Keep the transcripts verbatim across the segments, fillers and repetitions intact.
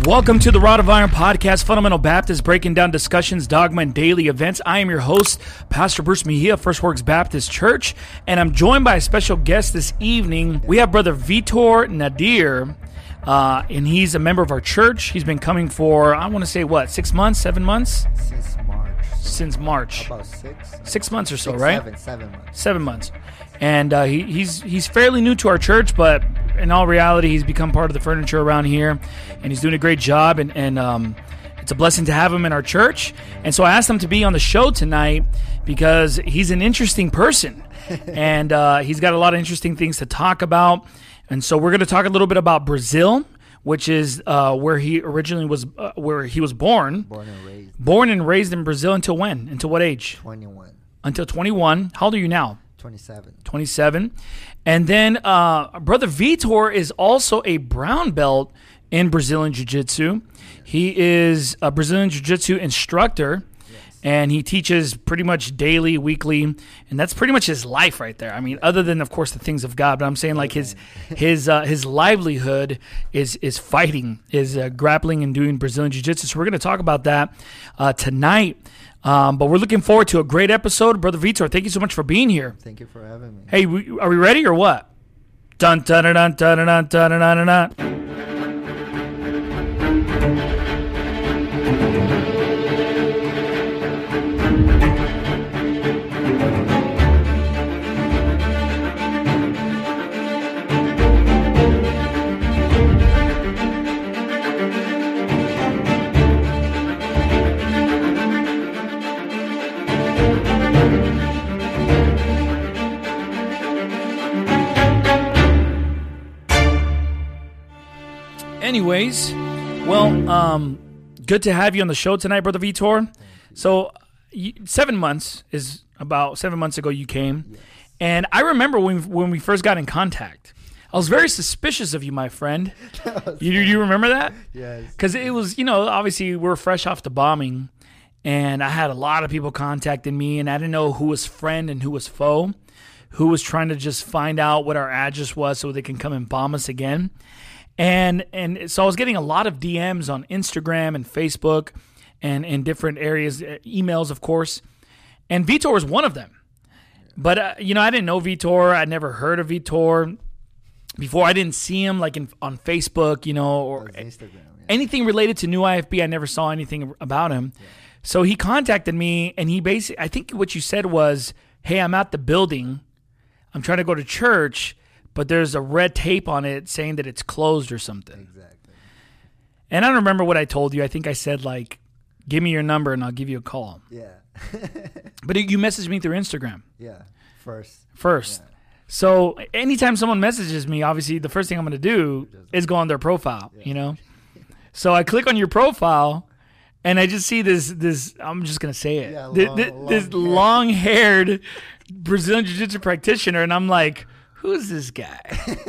Welcome to the Rod of Iron Podcast, Fundamental Baptist, breaking down discussions, dogma, and daily events. I am your host, Pastor Bruce Mejia, First Works Baptist Church, and I'm joined by a special guest this evening. We have Brother Vitor Nadir, uh, and he's a member of our church. He's been coming for, I want to say, what, six months, seven months? Since March. Since March. About six? Six months or so, six, right? Seven, seven months. Seven months. And uh, he, he's he's fairly new to our church, but in all reality, he's become part of the furniture around here, and he's doing a great job, and, and um, it's a blessing to have him in our church. And so I asked him to be on the show tonight because he's an interesting person, and uh, he's got a lot of interesting things to talk about. And so we're going to talk a little bit about Brazil, which is uh, where he originally was, uh, where he was born. Born and raised. Born and raised in Brazil until when? Until what age? twenty-one. Until twenty-one. How old are you now? twenty-seven. twenty-seven. And then uh, Brother Vitor is also a brown belt in Brazilian Jiu-Jitsu. He is a Brazilian Jiu-Jitsu instructor, yes. And he teaches pretty much daily, weekly, and that's pretty much his life right there. I mean, other than, of course, the things of God, but I'm saying like his his uh, his livelihood is is fighting, is uh, grappling and doing Brazilian Jiu-Jitsu. So we're going to talk about that uh, tonight. Um, but we're looking forward to a great episode. Brother Vitor, thank you so much for being here. Thank you for having me. Hey, we, are we ready or what? Dun dun dun dun dun dun dun dun dun dun. Anyways, well, um, good to have you on the show tonight, Brother Vitor. So, you, seven months is about seven months ago you came, yes. And I remember when when we first got in contact, I was very suspicious of you, my friend. you you remember that? Yes. Because it was, you know, obviously we were fresh off the bombing, and I had a lot of people contacting me, and I didn't know who was friend and who was foe, who was trying to just find out what our address was so they can come and bomb us again. And and so I was getting a lot of D Ms on Instagram and Facebook and in different areas, emails, of course. And Vitor was one of them. But, uh, you know, I didn't know Vitor. I'd never heard of Vitor before. I didn't see him, like, in, on Facebook, you know, or Instagram, yeah. Anything related to New I F B. I never saw anything about him. Yeah. So he contacted me, and he basically, I think what you said was, hey, I'm at the building. I'm trying to go to church. But there's a red tape on it saying that it's closed or something. Exactly. And I don't remember what I told you. I think I said, like, give me your number and I'll give you a call. Yeah. But you messaged me through Instagram. Yeah, first. First. Yeah. So anytime someone messages me, obviously the first thing I'm going to do is go on their profile, yeah. You know? So I click on your profile and I just see this, this I'm just going to say it, yeah, this, long, this, this long-haired Brazilian Jiu-Jitsu practitioner. And I'm like, who's this guy?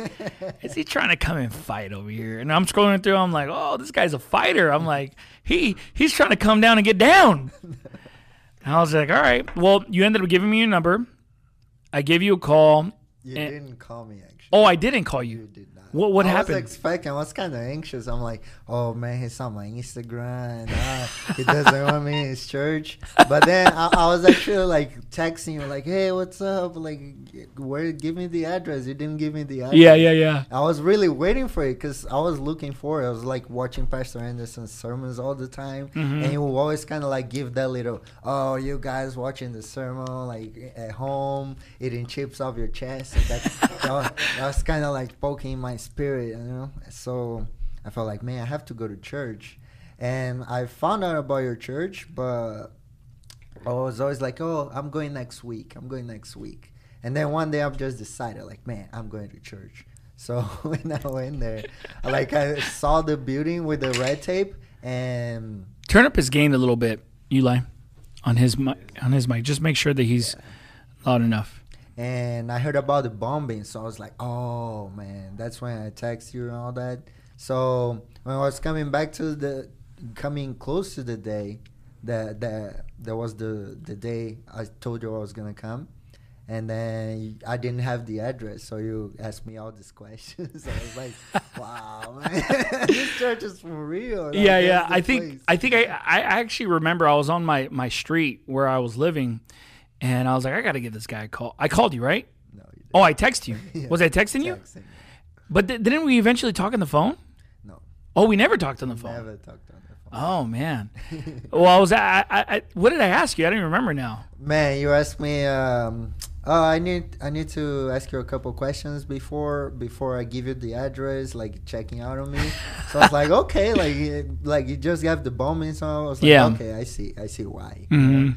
Is he trying to come and fight over here? And I'm scrolling through. I'm like, oh, this guy's a fighter. I'm like, he he's trying to come down and get down. And I was like, all right. Well, you ended up giving me your number. I gave you a call. You and, didn't call me, actually. Oh, I didn't call you. You did not. What what I happened? I was expecting. I was kind of anxious. I'm like, oh, man, he's on my Instagram. Uh, he doesn't want me in his church. But then I, I was actually, like, texting you, like, hey, what's up? Like, where? Give me the address. You didn't give me the address. Yeah, yeah, yeah. I was really waiting for it because I was looking for it. I was, like, watching Pastor Anderson's sermons all the time. Mm-hmm. And he will always kind of, like, give that little, oh, you guys watching the sermon, like, at home, eating chips off your chest. And that, that was, that was kind of, like, poking my spirit, you know. So I felt like, man, I have to go to church. And I found out about your church, but I was always like, oh, I'm going next week. I'm going next week. And then one day I've just decided, like, man, I'm going to church. So when I went there, like, I saw the building with the red tape and turn up his gain a little bit, Eli, on his mic. On his mic, just make sure that he's yeah. loud enough. And I heard about the bombing, so I was like, oh, man. That's when I text you and all that. So when I was coming back to the, coming close to the day, that that that was the, the day I told you I was going to come. And then I didn't have the address, so you asked me all these questions. I was like, "Wow, man, this church is for real." Like, yeah, yeah. that's the I think place. I think I I actually remember I was on my my street where I was living, and I was like, I got to give this guy a call. I called you, right? No, you didn't. Oh, I texted you. Yeah. Was I texting you? Texting. But th- didn't we eventually talk on the phone? No, Oh, we never talked on the phone. never talked on the phone. Oh man. Well, I was. I, I, I. What did I ask you? I don't even remember now. Man, you asked me. Um, oh, I need I need to ask you a couple questions before before I give you the address, like checking out on me. So I was like, okay, like eh, like you just got the bombing, so I was like, Yeah. okay, I see, I see why. Mhm.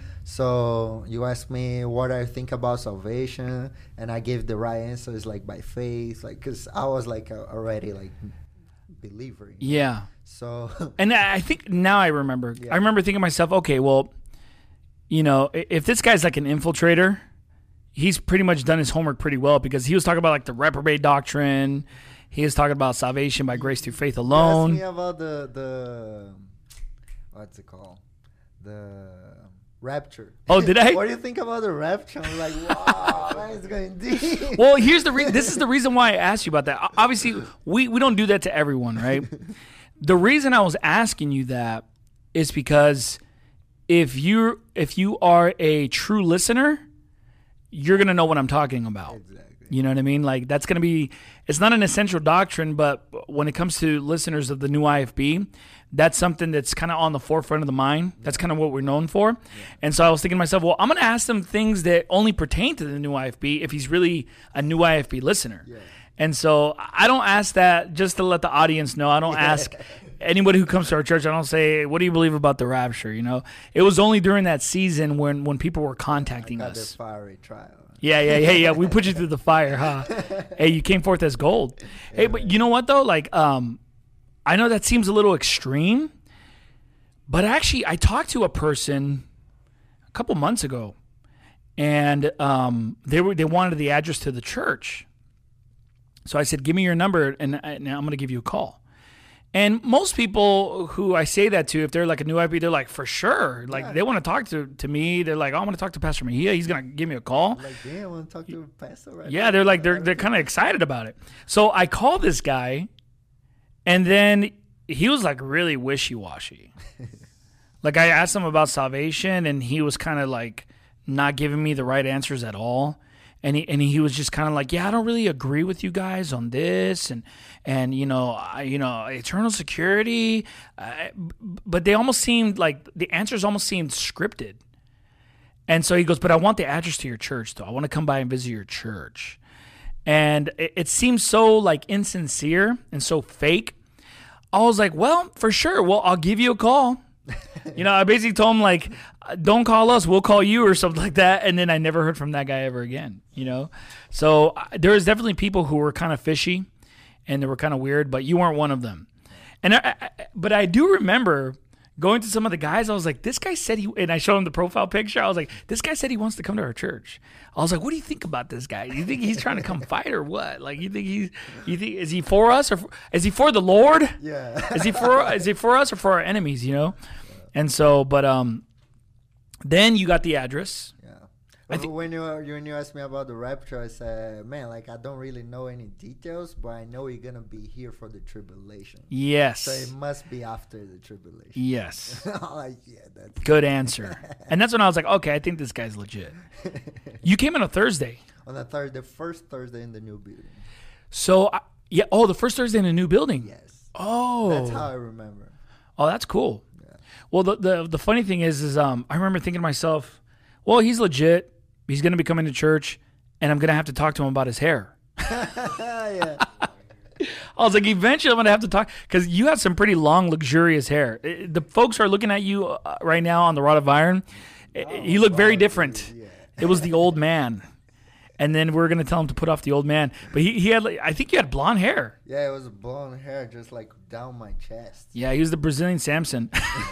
So you asked me what I think about salvation, and I gave the right answers, like by faith, like because I was like a, already like believer. you know? Yeah. So And I I think now I remember. Yeah. I remember thinking to myself, okay, well, you know, i- if this guy's like an infiltrator, he's pretty much done his homework pretty well because he was talking about like the reprobate doctrine. He was talking about salvation by grace through faith you asked alone. me about the the what's it called, the rapture. Oh, did I? What do you think about the rapture? I'm like, wow, man, it's going deep. Well, here's the re- this is the reason why I asked you about that. O- Obviously, we we don't do that to everyone, right? The reason I was asking you that is because if you if you are a true listener, you're gonna know what I'm talking about. Exactly. You know what I mean? Like that's gonna be. It's not an essential doctrine, but when it comes to listeners of the new I F B, that's something that's kind of on the forefront of the mind. That's kind of what we're known for. And so I was thinking to myself, well, I'm gonna ask them things that only pertain to the new I F B if he's really a new I F B listener. Yeah. And so I don't ask that just to let the audience know. I don't ask anybody who comes to our church. I don't say, "What do you believe about the rapture?" You know, it was only during that season when when people were contacting Got the us. fiery trial. Yeah, yeah, yeah, yeah. We put you through the fire, huh? Hey, you came forth as gold. Hey, but you know what though? Like, um, I know that seems a little extreme, but actually, I talked to a person a couple months ago, and um, they were they wanted the address to the church. So I said, "Give me your number, and, and I'm going to give you a call." And most people who I say that to, if they're like a new I P, they're like, for sure. Like, Yeah. they want to talk to, to me. They're like, oh, I want to talk to Pastor Mejia. He's going to give me a call. Like, damn, I want to talk to Pastor right Yeah, now. they're like, they're, they're kind of excited about it. So I called this guy, and then he was like really wishy-washy. Like, I asked him about salvation, and he was kind of like not giving me the right answers at all. And he and he was just kind of like, yeah, I don't really agree with you guys on this, and and you know, I, you know, eternal security, uh, but they almost seemed like the answers almost seemed scripted. And so he goes, but I want the address to your church, though. I want to come by and visit your church. And it, it seems so like insincere and so fake. I was like, well, for sure. Well, I'll give you a call. You know, I basically told him like, don't call us, we'll call you or something like that. And then I never heard from that guy ever again, you know? So uh, there was definitely people who were kind of fishy and they were kind of weird, but you weren't one of them. And I, I, but I do remember going to some of the guys, I was like, this guy said he, and I showed him the profile picture. I was like, this guy said he wants to come to our church. I was like, what do you think about this guy? Do you think he's trying to come fight or what? Like, you think he's, you think, is he for us or for, is he for the Lord? Yeah. Is he for, is he for us or for our enemies, you know? And so, but, um, then you got the address. Yeah. I think- when you when you asked me about the rapture, I said, man, like I don't really know any details, but I know you're gonna be here for the tribulation. Yes. So it must be after the tribulation. Yes. I'm like, yeah, that's Good answer. And that's when I was like, okay, I think this guy's legit. You came on a Thursday. on the third, the first Thursday in the new building. So, I, yeah. Oh, the first Thursday in a new building. Yes. Oh. That's how I remember. Oh, that's cool. Yeah. Well, the, the the funny thing is, is um, I remember thinking to myself, well, he's legit. He's going to be coming to church, and I'm going to have to talk to him about his hair. Yeah. I was like, eventually I'm going to have to talk, because you have some pretty long, luxurious hair. It- the folks who are looking at you uh, right now on the Rod of Iron, it- you look very different. Yeah. It was the old man. And then we are going to tell him to put off the old man. But he, he had, like, I think you had blonde hair. Yeah, it was blonde hair just like down my chest. Yeah, he was the Brazilian Samson.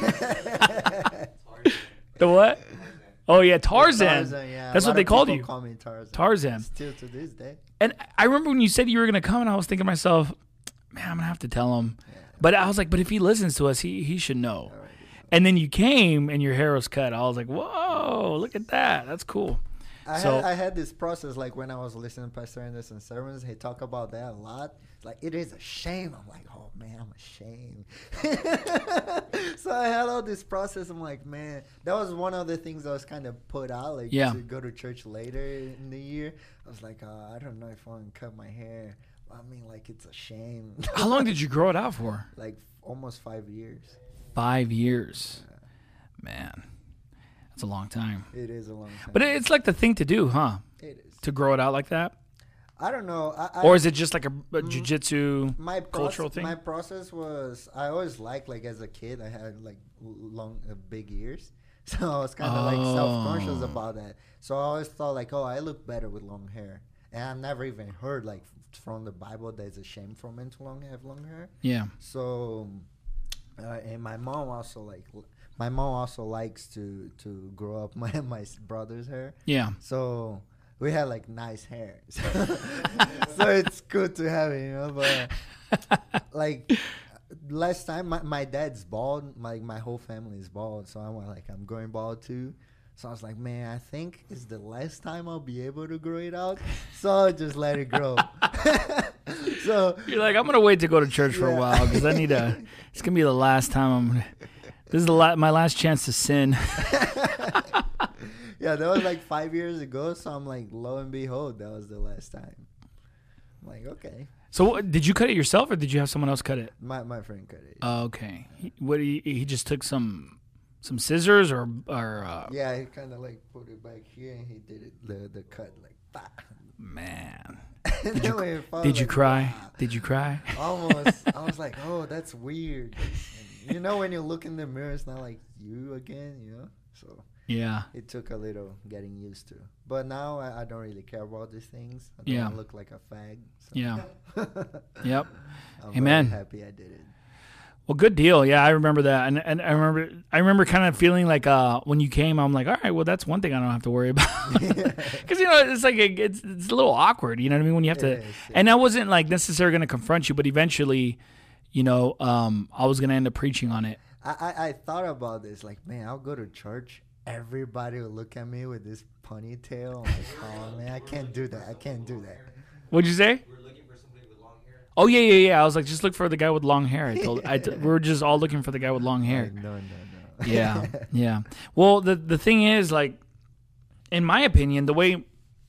The what? Oh, yeah, Tarzan. Tarzan, yeah. That's A what lot they of called people you. Call me Tarzan. Tarzan. Still to this day. And I remember when you said you were going to come, and I was thinking to myself, man, I'm going to have to tell him. But I was like, but if he listens to us, he, he should know. Alright. And then you came, and your hair was cut. I was like, whoa, look at that. That's cool. I So had I had this process like when I was listening to Pastor Anderson's sermons. He talk about that a lot. Like it is a shame. I'm like, oh man, I'm ashamed. So I had all this process. I'm like, man, that was one of the things I was kind of put out, like Yeah. to go to church later in the year. I was like, uh, I don't know if I want to cut my hair. I mean, like it's a shame. how long did you grow it out for? Like almost five years. Five years. Man, that's a long time. It is a long time. But it's like the thing to do, huh? It is. To grow it out like that? I don't know. I, I, Or is it just like a, a jiu-jitsu my cultural proce- thing? My process was I always liked like as a kid I had like l- long uh, big ears, so I was kind of like Oh. self-conscious about that. So I always thought like, oh, I look better with long hair, and I never even heard like f- from the Bible that it's a shame for men to long have long hair. Yeah. So, uh, and my mom also like l- my mom also likes to to grow up my my s- brother's hair. Yeah. So we had like nice hair, so, so it's good to have it, you know. But like last time, my, my dad's bald. My my whole family is bald, so I'm like I'm going bald too. So I was like, man, I think it's the last time I'll be able to grow it out. So I just let it grow. So You're like, I'm going to wait to go to church for a Yeah. while because I need to, it's going to be the last time I'm going to, this is the la- my last chance to sin. yeah, that was like five years ago. So I'm like, lo and behold, that was the last time. I'm like, okay. So what, did you cut it yourself or did you have someone else cut it? My my friend cut it. Oh, okay. He, what he, he just took some some scissors or or uh, Yeah, he kind of like put it back here and he did it the the cut like bah. man. Did you- you, Did you cry? Did you cry? Almost. I was like, oh, that's weird. And you know, when you look in the mirror, it's not like you again, you know? So Yeah. it took a little getting used to. But now I, I don't really care about these things. I don't Yeah. wanna look like a fag. So. Yeah. Yep. I'm Amen. very happy I did it. Well, good deal. Yeah, I remember that, and and I remember I remember kind of feeling like uh when you came, I'm like, all right, well, that's one thing I don't have to worry about, because you know it's like a, it's it's a little awkward, you know what I mean, when you have to. It is, it And I wasn't like necessarily going to confront you, but eventually, you know, um, I was going to end up preaching on it. I, I, I thought about this, like, man, I'll go to church. Everybody will look at me with this ponytail. I'm like, oh, man, I can't do that. I can't do that. What'd you say? We're looking for somebody with long hair. Oh yeah, yeah, yeah. I was like, just look for the guy with long hair. I told, I t- we were just all looking for the guy with long hair. Like, no, no, no. Yeah, yeah. Well, the the thing is, like, in my opinion, the way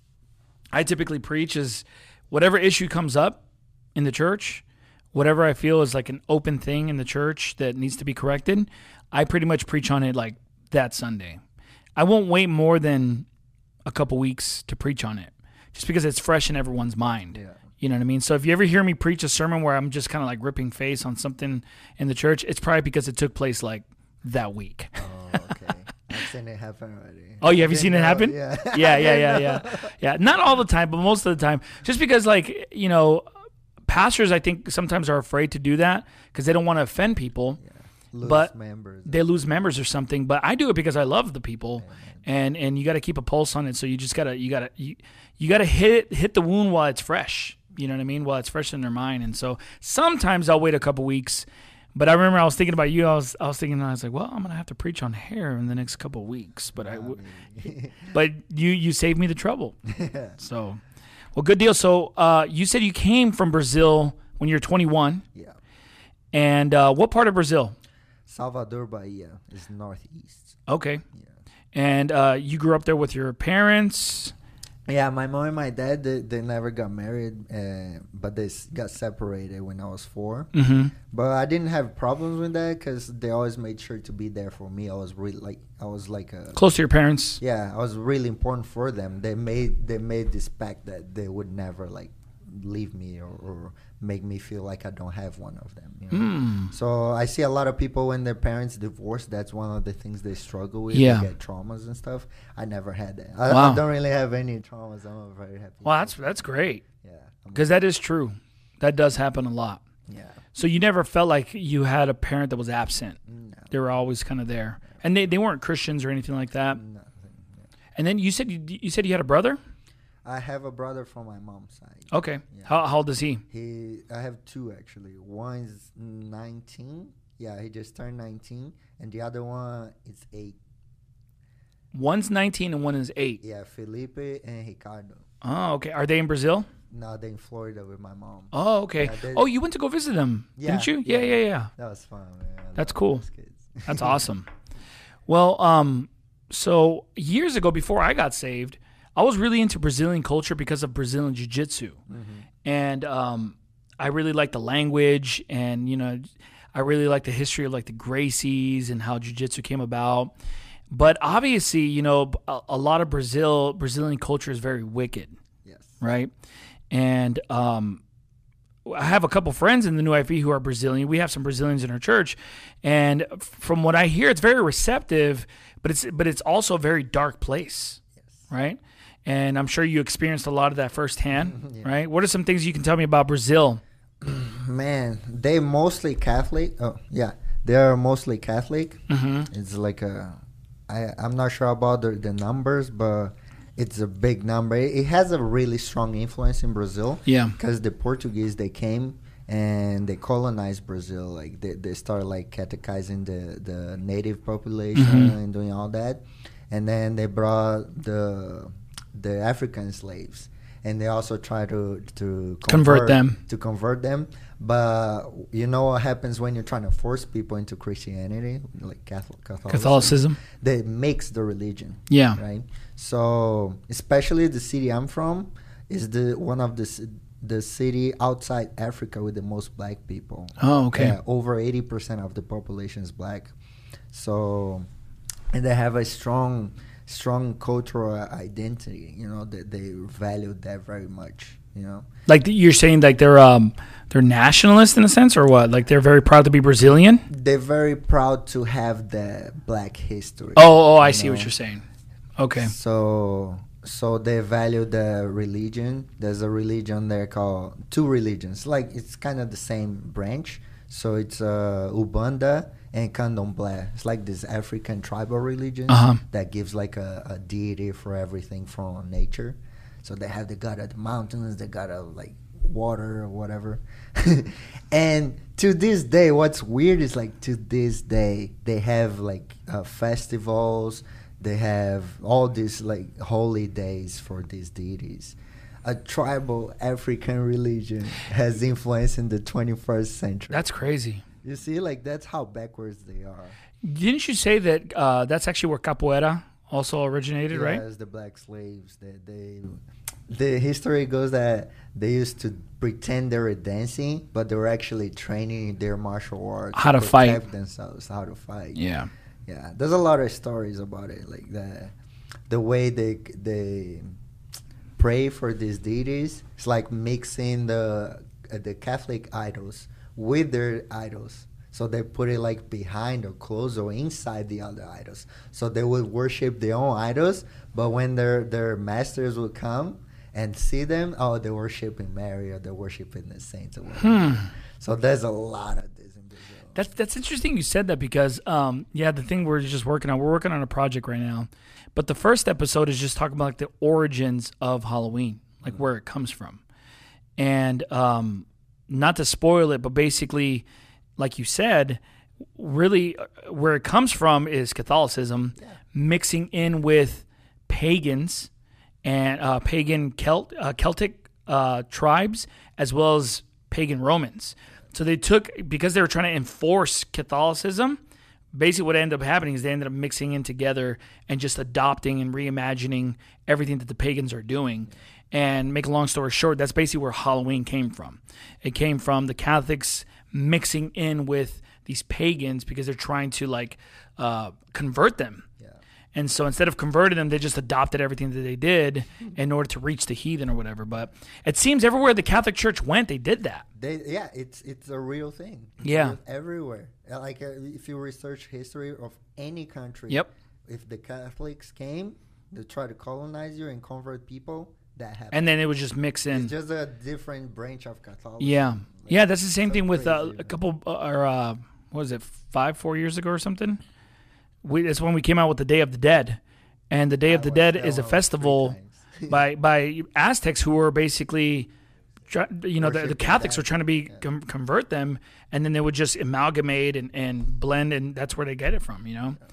I typically preach is whatever issue comes up in the church, whatever I feel is like an open thing in the church that needs to be corrected, I pretty much preach on it like that Sunday. I won't wait more than a couple weeks to preach on it, just because it's fresh in everyone's mind. Yeah. You know what I mean? So if you ever hear me preach a sermon where I'm just kind of like ripping face on something in the church, it's probably because it took place like that week. Oh, okay. I've seen it happen already. Oh, you have you Didn't seen it know- happen? Yeah. yeah, yeah, yeah, yeah, yeah. Not all the time, but most of the time. Just because, like, you know, pastors, I think sometimes are afraid to do that because they don't want to offend people. Yeah. Lose But members. They lose members or something. But I do it because I love the people, and and you got to keep a pulse on it. So you just gotta you gotta you, you gotta hit hit the wound while it's fresh. You know what I mean? While it's fresh in their mind. And so sometimes I'll wait a couple weeks. But I remember I was thinking about you. I was I was thinking I was like, well, I'm gonna have to preach on hair in the next couple weeks. But I, w- but you you saved me the trouble. Yeah. So, well, good deal. So uh, you said you came from Brazil when you were twenty-one, Yeah. and uh, what part of Brazil? Salvador, Bahia is northeast. Okay, Yeah. and uh, you grew up there with your parents. Yeah, my mom and my dad, they, they never got married, uh, but they s- got separated when I was four. Mm-hmm. But I didn't have problems with that because they always made sure to be there for me. I was really like, I was like a, Close to your parents. yeah, I was really important for them. They made they made this pact that they would never like leave me or, or make me feel like I don't have one of them. You know? Mm. So I see a lot of people when their parents divorce, that's one of the things they struggle with. Yeah. They get traumas and stuff. I never had that. I, Wow. I don't really have any traumas. I'm very happy. Well, that's that's great yeah. I'm- because that is true. That does happen a lot. yeah. So you never felt like you had a parent that was absent. No. They were always kind of there, and they, they weren't Christians or anything like that. Nothing. Yeah. And then you said you, you said you had a brother. I have a brother from my mom's side. Okay. Yeah. How, how old is he? He, I have two actually. One is nineteen. Yeah, he just turned nineteen, and the other one is eight. One's nineteen and one is eight. Yeah, Felipe and Ricardo. Oh, okay. Are they in Brazil? No, they're in Florida with my mom. Oh, okay. Yeah, they- oh, you went to go visit them, Yeah, didn't you? Yeah, yeah. yeah, yeah. That was fun, man. I That's love cool. those kids. That's awesome. Well, um, so years ago, before I got saved, I was really into Brazilian culture because of Brazilian jiu-jitsu. Mhm. And um, I really like the language, and you know, I really like the history of like the Gracies and how jiu-jitsu came about. But obviously, you know, a, a lot of Brazil Brazilian culture is very wicked, Yes. right? And um, I have a couple friends in the New I F E who are Brazilian. We have some Brazilians in our church, and from what I hear, it's very receptive, but it's but it's also a very dark place, Yes. right? And I'm sure you experienced a lot of that firsthand, Yeah. right? What are some things you can tell me about Brazil? Man, they mostly Catholic. Oh, yeah, they're mostly Catholic. Mm-hmm. It's like a, I I'm not sure about the, the numbers, but it's a big number. It, it has a really strong influence in Brazil. Yeah. Because the Portuguese, they came and they colonized Brazil. Like they, they started like catechizing the, the native population Mhm. and doing all that, and then they brought the the African slaves, and they also try to to Convert them. to convert them. But you know what happens when you're trying to force people into Christianity, like Catholic Catholicism? Catholicism. They mix the religion, Yeah. right? So especially the city I'm from is the one of the ci- the city outside Africa with the most black people. Oh, okay. Yeah, over eighty percent of the population is black. So, and they have a strong, strong cultural identity. You know, that they value that very much. You know, Like you're saying, like they're um they're nationalist in a sense, or what? Like they're very proud to be Brazilian. they're very proud to have the black history. Oh, oh, I you see know? what you're saying. Okay. So, so they value the religion. There's a religion there called two religions. Like it's kind of the same branch. So it's uh, Ubanda and Candomblé. It's like this African tribal religion Uh-huh. that gives like a, a deity for everything from nature. So they have the god of the mountains, the god of like water or whatever. And to this day, what's weird is like to this day they have like uh, festivals. They have all these like holy days for these deities. A tribal African religion has influence in the twenty-first century. That's crazy. You see, like that's how backwards they are. Didn't you say that uh, that's actually where capoeira also originated, Yeah, right? as the black slaves, they, they, the history goes that they used to pretend they were dancing, but they were actually training their martial arts How to fight. protect themselves, how to fight. Yeah. Yeah, there's a lot of stories about it, like the the way they they pray for these deities. It's like mixing the uh, the Catholic idols with their idols. So they put it like behind or close or inside the other idols. So they would worship their own idols, but when their their masters would come and see them, oh, they're worshiping Mary or they're worshiping the saints or whatever. Hmm. So there's a lot of this in Brazil. That's that's interesting you said that because um yeah, the thing we're just working on, we're working on a project right now. But the first episode is just talking about like the origins of Halloween, like where it comes from. And um not to spoil it, but basically like you said, really uh, where it comes from is Catholicism Yeah. mixing in with pagans and uh, pagan Celt, uh, Celtic uh, tribes as well as pagan Romans. So they took, because they were trying to enforce Catholicism, basically what ended up happening is they ended up mixing in together and just adopting and reimagining everything that the pagans are doing. And make a long story short, that's basically where Halloween came from. It came from the Catholics mixing in with these pagans because they're trying to like uh, convert them. Yeah. And so instead of converting them, they just adopted everything that they did in order to reach the heathen or whatever. But it seems everywhere the Catholic Church went, they did that. They, yeah, it's it's a real thing. It's Yeah. real everywhere. Uh, Like uh, if you research history of any country, Yep. if the Catholics came, they try to colonize you and convert people. That happened. And then it would just mix in. It's just a different branch of Catholicism. Yeah. Like, Yeah, that's the same so thing with uh, crazy, a man. couple, uh, or uh, what was it, five, four years ago or something? We, it's when we came out with the Day of the Dead. And the Day I of the watched Dead that is a one like festival three times. by by Aztecs who were basically, try- you know, the, the Worshiping Catholics that. were trying to be Yeah. com- convert them, and then they would just amalgamate and, and blend, and that's where they get it from, you know.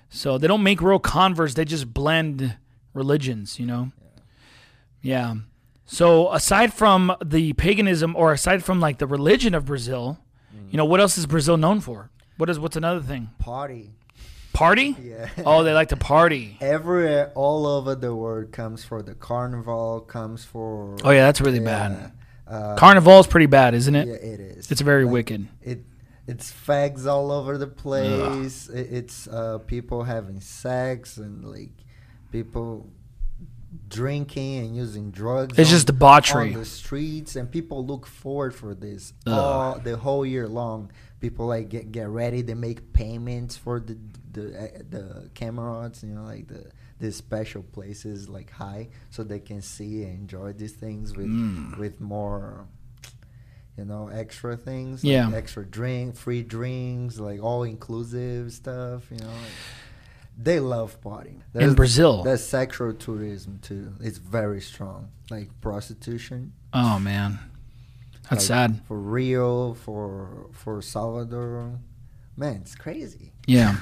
So they don't make real converts. They just blend religions, you know? Yeah. yeah. So aside from the paganism, or aside from like the religion of Brazil, mm. you know, what else is Brazil known for? What is, what's another thing? Party. Party? Yeah. Oh, they like to party. Everywhere, all over the world comes for the carnival, comes for... Oh, yeah, that's really yeah, bad. Uh, Carnival is pretty bad, isn't it? Yeah, it is. It's very like, wicked. It It's fags all over the place. It, it's uh, people having sex and, like, people drinking and using drugs. It's on, just debauchery. On the streets, and people look forward for this all, the whole year long. People, like, get, get ready. They make payments for the the uh, the cameras, you know, like the the special places, like high, so they can see and enjoy these things with mm. with more, you know, extra things. Like yeah. extra drink, free drinks, like all inclusive stuff. You know, like, they love partying. There's, in Brazil. There's sexual tourism too. It's very strong, like prostitution. Oh man. That's like sad. For Rio, for for Salvador, man, it's crazy. Yeah.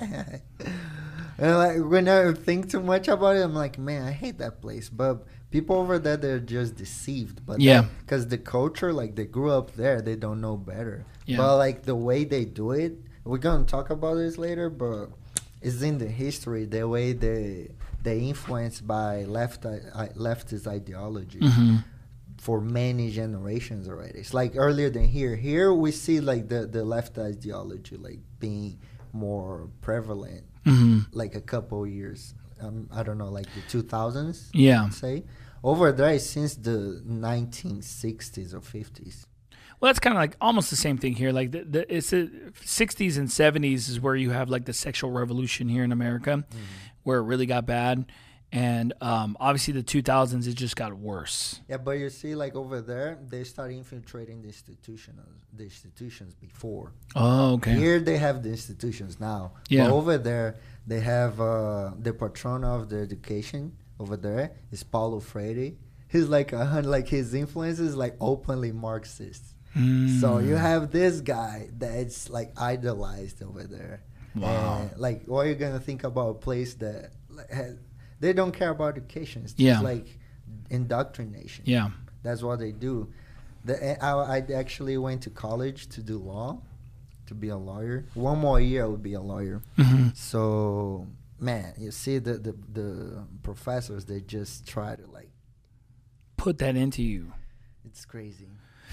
And like when I think too much about it, I'm like, man, I hate that place. But people over there, they're just deceived. But yeah, because the culture, like they grew up there, they don't know better. Yeah. But like the way they do it, we're gonna talk about this later. But it's in the history, the way they they influenced by left uh, leftist ideology. Mm-hmm. For many generations already. It's like earlier than here. Here we see like the, the left ideology like being more prevalent, mm-hmm. like a couple years. Um, I don't know, like the two thousands. Yeah. I'd say over there since the nineteen sixties or fifties. Well, that's kind of like almost the same thing here. Like the, the it's the sixties and seventies is where you have like the sexual revolution here in America, mm-hmm. where it really got bad. And um, obviously the two thousands, it just got worse. Yeah, but you see, like over there, they started infiltrating the institutions, the institutions before. Oh, okay. Here they have the institutions now. Yeah. But over there, they have uh, the patron of the education over there is Paulo Freire. He's like a like his influence is like openly Marxist. Mm. So you have this guy that's like idolized over there. Wow. And, like, what are you gonna think about a place that like, has, they don't care about education. It's just yeah. like indoctrination. Yeah. That's what they do. The, I, I actually went to college to do law, to be a lawyer. One more year I would be a lawyer. Mm-hmm. So, man, you see the, the, the professors, they just try to like... put that into you. It's crazy.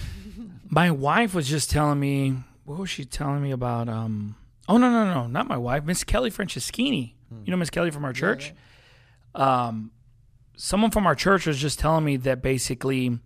My wife was just telling me, what was she telling me about? Um, oh, no, no, no, not my wife. Miss Kelly Franceschini. Hmm. You know Miss Kelly from our church? Yeah, yeah. Um, someone from our church was just telling me that basically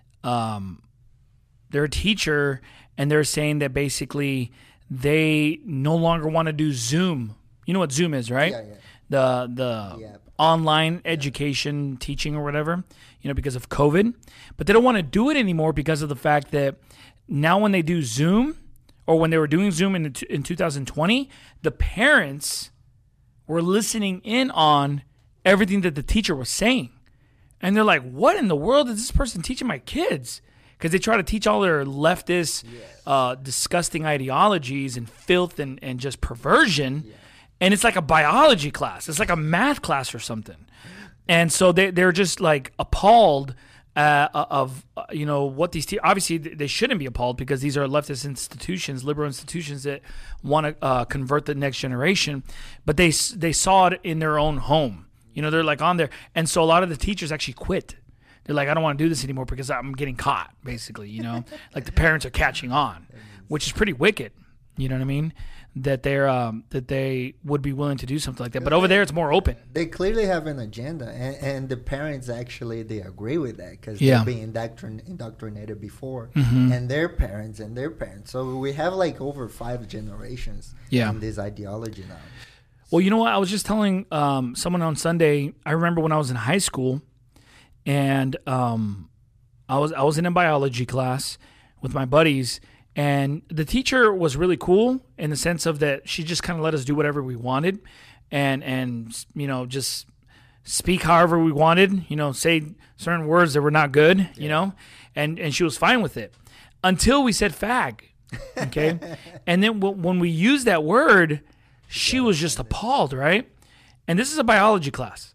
um, they're a teacher and they're saying that basically they no longer want to do Zoom. You know what Zoom is, right? Yeah, yeah. The the yeah. online education yeah. teaching or whatever, you know, because of COVID. But they don't want to do it anymore because of the fact that now when they do Zoom or when they were doing Zoom in, in two thousand twenty, the parents were listening in on everything that the teacher was saying. And they're like, what in the world is this person teaching my kids? Because they try to teach all their leftist, yes. uh, disgusting ideologies and filth and, and just perversion. Yeah. And it's like a biology class. It's like a math class or something. And so they, they're just like appalled uh, of, uh, you know, what these te- – obviously they shouldn't be appalled because these are leftist institutions, liberal institutions that want to uh, convert the next generation. But they they saw it in their own home. You know, they're like on there. And so a lot of the teachers actually quit. They're like, I don't want to do this anymore because I'm getting caught, basically, you know. Like the parents are catching on, which is pretty wicked. You know what I mean? That they're um, that they would be willing to do something like that. But over there, it's more open. They clearly have an agenda. And, and the parents actually, they agree with that because yeah. they're being indoctrin- indoctrinated before. Mm-hmm. And their parents and their parents. So we have like over five generations yeah. in this ideology now. Well, you know what? I was just telling um, someone on Sunday. I remember when I was in high school, and um, I was I was in a biology class with my buddies, and the teacher was really cool in the sense of that she just kind of let us do whatever we wanted, and and you know just speak however we wanted. You know, say certain words that were not good. Yeah. You know, and and she was fine with it until we said fag. Okay, and then w- when we used that word. she was just appalled, right? And this is a biology class.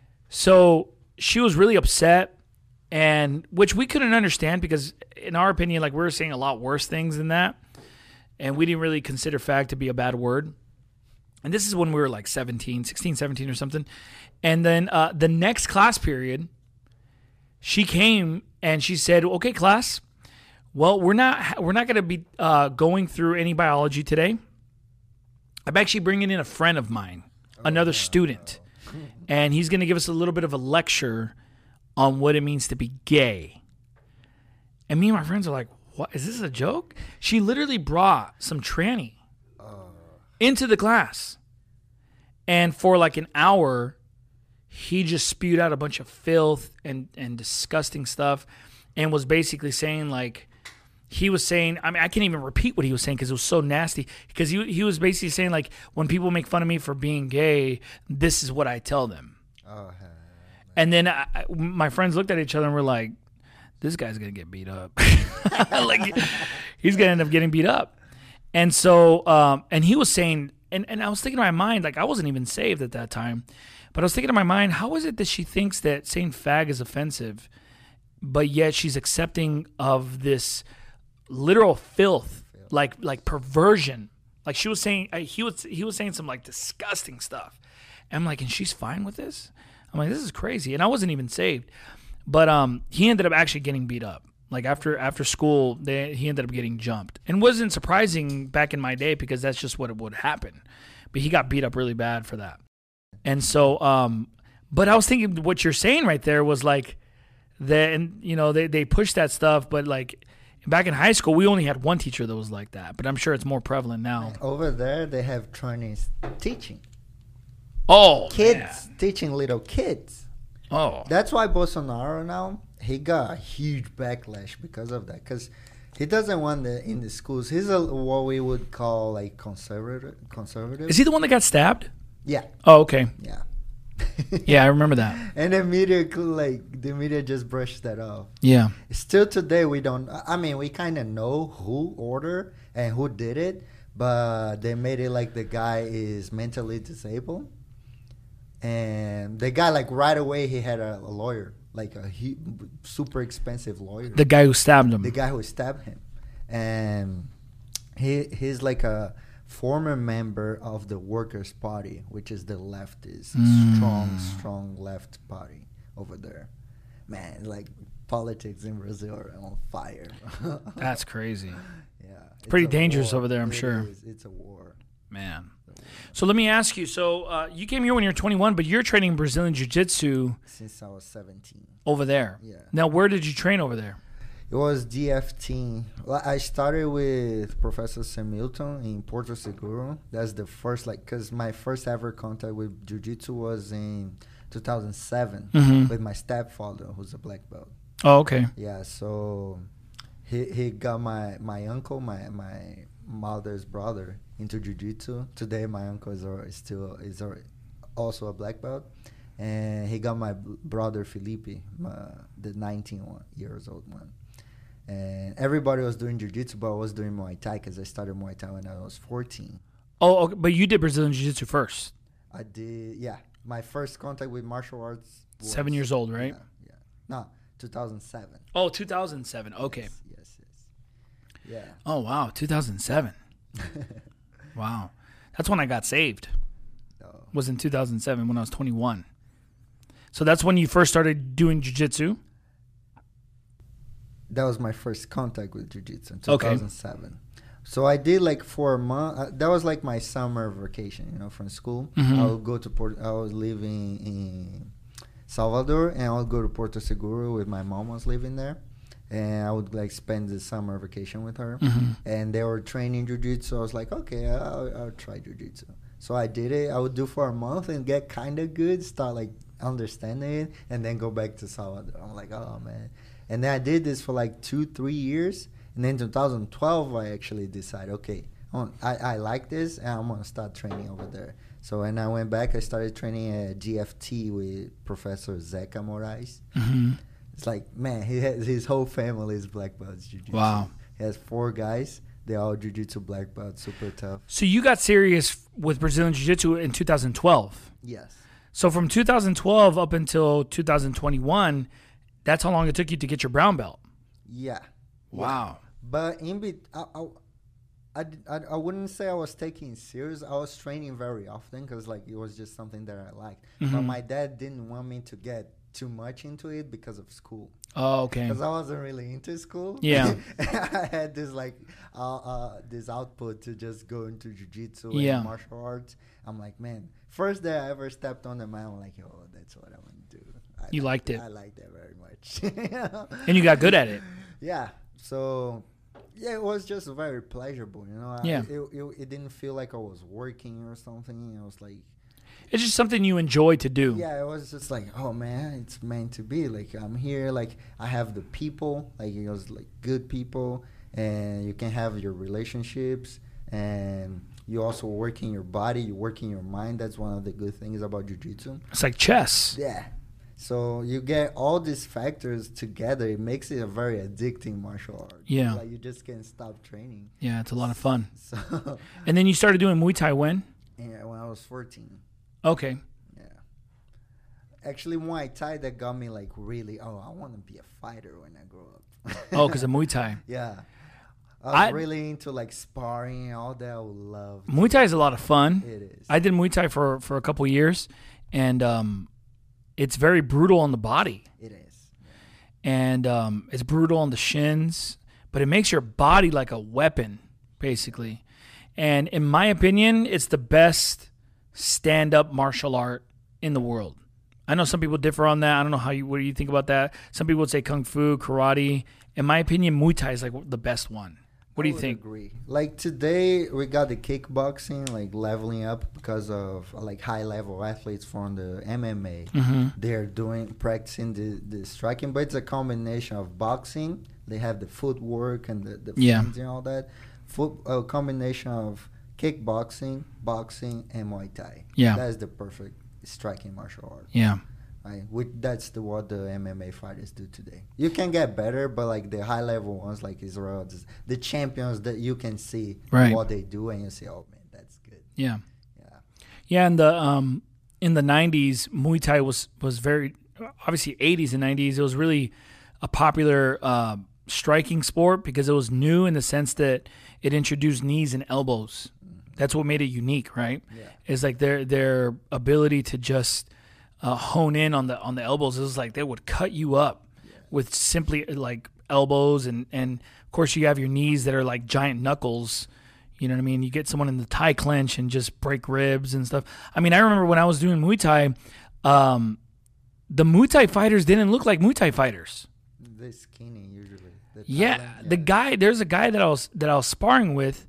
So she was really upset, and which we couldn't understand because in our opinion, like we were saying a lot worse things than that. And we didn't really consider fag to be a bad word. And this is when we were like seventeen, sixteen, seventeen or something. And then uh, the next class period, she came and she said, okay, class, well, we're not we're not going to be uh, going through any biology today. I'm actually bringing in a friend of mine, another student. And he's going to give us a little bit of a lecture on what it means to be gay. And me and my friends are like, what? Is this a joke? She literally brought some tranny into the class. And for like an hour, he just spewed out a bunch of filth and, and disgusting stuff and was basically saying like, he was saying, I mean, I can't even repeat what he was saying because it was so nasty. Because he, he was basically saying like, when people make fun of me for being gay, this is what I tell them. Oh, and then I, my friends looked at each other and were like, this guy's going to get beat up. Like, he's going to end up getting beat up. And so, um, and he was saying, and, and I was thinking in my mind, like, I wasn't even saved at that time, but I was thinking in my mind, how is it that she thinks that saying fag is offensive, but yet she's accepting of this literal filth, like, like perversion. Like she was saying, he was, he was saying some like disgusting stuff. And I'm like, and she's fine with this? I'm like, this is crazy. And I wasn't even saved. But um, he ended up actually getting beat up. Like after after school, they, he ended up getting jumped. And wasn't surprising back in my day because that's just what would happen. But he got beat up really bad for that. And so, um, but I was thinking what you're saying right there was like, that, and you know, they, they pushed that stuff. But like back in high school, we only had one teacher that was like that. But I'm sure it's more prevalent now. Over there, they have trainees teaching. Oh, kids man. Teaching little kids. Oh, that's why Bolsonaro now he got a huge backlash because of that. Because he doesn't want the in the schools. He's a what we would call like conservative. Conservative. Is he the one that got stabbed? Yeah. Oh, okay. Yeah. Yeah, I remember that. And the media, like the media, just brushed that off. Yeah. Still today, we don't. I mean, we kind of know who ordered and who did it, but they made it like the guy is mentally disabled. And the guy, like right away, he had a, a lawyer, like a he, super expensive lawyer. The guy who stabbed him. The guy who stabbed him, and he he's like a former member of the Workers' Party, which is the leftist, mm. strong, strong left party over there. Man, like politics in Brazil are on fire. That's crazy. Yeah, it's pretty dangerous war. over there, I'm it sure. Is. It's a war, man. So let me ask you. So uh, you came here when you were twenty-one, but you're training Brazilian Jiu-Jitsu since I was seventeen. Over there. Yeah. Now, where did you train over there? It was D F T. I started with Professor Sam Milton in Porto Seguro. That's the first, like, because my first ever contact with Jiu-Jitsu was in two thousand seven mm-hmm. with my stepfather, who's a black belt. Oh, okay. Yeah, so he he got my, my uncle, my my mother's brother, into Jiu-Jitsu. Today, my uncle is still is also a black belt. And he got my brother, Felipe, my, the nineteen years old one. And everybody was doing Jiu-Jitsu, but I was doing Muay Thai because I started Muay Thai when I was fourteen. Oh, okay. But you did Brazilian Jiu-Jitsu first. I did, yeah. My first contact with martial arts was... Seven years old, right? Yeah, yeah. No, two thousand seven. Oh, two thousand seven. Okay. Yes, yes, yes. Yeah. Oh, wow. two thousand seven. Wow. That's when I got saved. Oh. Was in two thousand seven when I was twenty-one. So that's when you first started doing jiu-jitsu? That was my first contact with jiu-jitsu in two thousand seven. Okay. So I did like for a month. Uh, that was like my summer vacation, you know, from school. Mm-hmm. I would go to Port. I was living in Salvador, and I would go to Porto Seguro with my mom was living there, and I would like spend the summer vacation with her. Mm-hmm. And they were training jiu-jitsu. I was like, okay, I'll, I'll try jiu-jitsu. So I did it. I would do for a month and get kind of good. Start like understanding it, and then go back to Salvador. I'm like, oh man. And then I did this for like two, three years. And then in two thousand twelve, I actually decided, okay, I, I like this, and I'm going to start training over there. So when I went back, I started training at G F T with Professor Zeca Moraes. Mm-hmm. It's like, man, he has, his whole family is black belts jiu-jitsu. Wow. He has four guys. They're all jiu-jitsu black belts, super tough. So you got serious with Brazilian Jiu-Jitsu in two thousand twelve. Yes. So from two thousand twelve up until two thousand twenty-one, that's how long it took you to get your brown belt. Yeah. Wow. But in be, I, I, I, I, I wouldn't say I was taking it serious. I was training very often because like it was just something that I liked. Mm-hmm. But my dad didn't want me to get too much into it because of school. Oh, okay. Because I wasn't really into school. Yeah. I had this like uh, uh, this output to just go into jiu-jitsu Yeah. and martial arts. I'm like, man, first day I ever stepped on the mat, I'm like, oh, that's what I want to do. I You liked it. I liked it very much. And you got good at it. Yeah. So, yeah, it was just very pleasurable, you know. Yeah. I, it, it, it didn't feel like I was working or something. I was like, It's just something you enjoy to do. yeah, it was just like, oh man, it's meant to be. Like I'm here, like I have the people, like it was like good people, and you can have your relationships, and you also work in your body, you work in your mind. That's one of the good things about jiu-jitsu. It's like chess. Yeah. So you get all these factors together. It makes it a very addicting martial art. Yeah. Like you just can't stop training. Yeah, it's a lot of fun. So, And then you started doing Muay Thai when? yeah, when I was fourteen. Okay. Yeah. Actually, Muay Thai that got me like really, oh, I want to be a fighter when I grow up. Oh, because of Muay Thai. Yeah. I was I- really into like sparring and all that. I would love. Muay Thai is a lot of fun. It is. I did Muay Thai for, for a couple years, and um, it's very brutal on the body. It is. And um, it's brutal on the shins, but it makes your body like a weapon, basically. And in my opinion, it's the best stand-up martial art in the world. I know some people differ on that. I don't know how you what do you think about that. Some people would say kung fu, karate. In my opinion, Muay Thai is like the best one. What do I you would think? Agree. Like today, we got the kickboxing like leveling up because of like high level athletes from the M M A. Mm-hmm. They're doing practicing the, the striking, but it's a combination of boxing. They have the footwork and the, the Yeah. feints and all that. Foot a combination of kickboxing, boxing, and Muay Thai. Yeah. That's the perfect striking martial art. Yeah. Right? Which, that's the what the M M A fighters do today. You can get better, but like the high level ones, like Israel, just the champions that you can see Right. what they do, and you say, "Oh man, that's good." Yeah. Yeah, Yeah, and the um in the nineties, Muay Thai was was very obviously eighties and nineties. It was really a popular uh, striking sport because it was new in the sense that it introduced knees and elbows. That's what made it unique, right? Yeah. It's like their their ability to just uh, hone in on the on the elbows. It was like they would cut you up with simply like elbows, and and of course you have your knees that are like giant knuckles. You know what I mean? You get someone in the Thai clench and just break ribs and stuff. I mean, I remember when I was doing Muay Thai, um, the Muay Thai fighters didn't look like Muay Thai fighters. they're skinny usually. The Yeah, Thailand- the guy. There's a guy that I was that I was sparring with,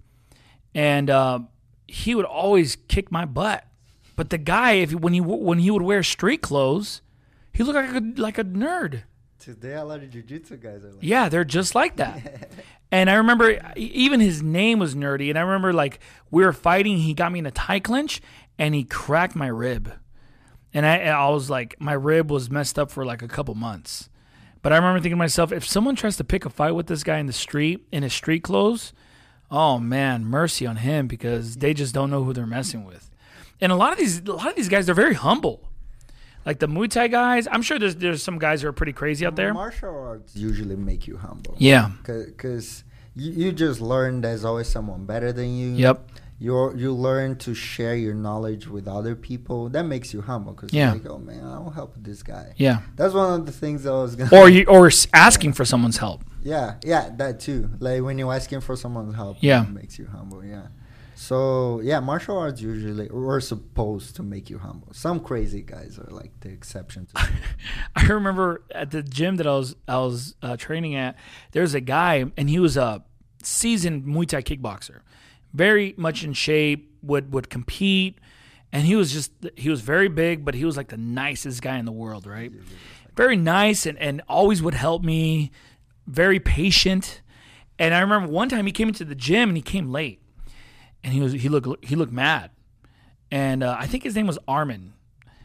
and uh, he would always kick my butt. But the guy, if he, when he when he would wear street clothes, he looked like a like a nerd. Today, a lot of jiu-jitsu guys are like, Yeah, they're just like that. And I remember even his name was nerdy. And I remember like we were fighting. He got me in a Thai clinch and he cracked my rib. And I, I was like, my rib was messed up for like a couple months. But I remember thinking to myself, if someone tries to pick a fight with this guy in the street, in his street clothes, oh man, mercy on him, because they just don't know who they're messing with. And a lot of these, a lot of these guys, they're very humble. Like the Muay Thai guys, I'm sure there's there's some guys who are pretty crazy out there. Martial arts usually make you humble. Yeah. Because you, you just learn there's always someone better than you. Yep. You you learn to share your knowledge with other people. That makes you humble because Yeah. you're like, oh man, I'll help this guy. Yeah. That's one of the things I was gonna. Or you or s- asking for someone's help. Yeah, yeah, that too. Like when you're asking for someone's help, Yeah. it makes you humble. Yeah. So yeah, martial arts usually were supposed to make you humble. Some crazy guys are like the exception to. I remember at the gym that I was I was uh, training at, there was a guy and he was a seasoned Muay Thai kickboxer, very much in shape, would would compete, and he was just he was very big, but he was like the nicest guy in the world, right? Very nice and, and always would help me, very patient. And I remember one time he came into the gym and he came late, and he was he looked he looked mad, and uh, I think his name was Armin.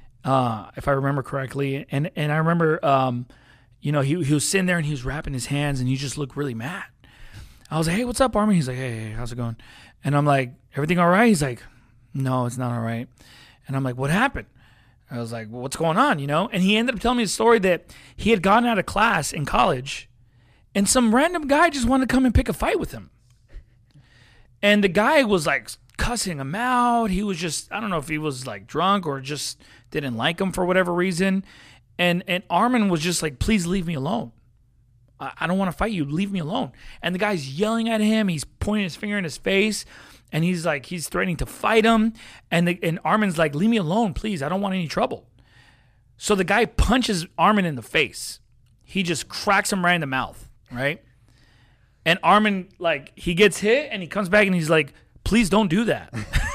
Uh, if I remember correctly. And and I remember, um, you know, he he was sitting there and he was wrapping his hands and he just looked really mad. I was like, hey, what's up, Armin? He's like, hey, hey, how's it going? And I'm like, everything all right? He's like, no, it's not all right. And I'm like, what happened? I was like, well, what's going on, you know? And he ended up telling me a story that he had gotten out of class in college, and some random guy just wanted to come and pick a fight with him. And the guy was like cussing him out. He was just, I don't know if he was like drunk or just didn't like him for whatever reason. And and Armin was just like, please leave me alone. I, I don't want to fight you. Leave me alone. And the guy's yelling at him. He's pointing his finger in his face. And he's like, he's threatening to fight him. And the, and Armin's like, leave me alone, please. I don't want any trouble. So the guy punches Armin in the face. He just cracks him right in the mouth, right? And Armin, like, he gets hit and he comes back and he's like, please don't do that.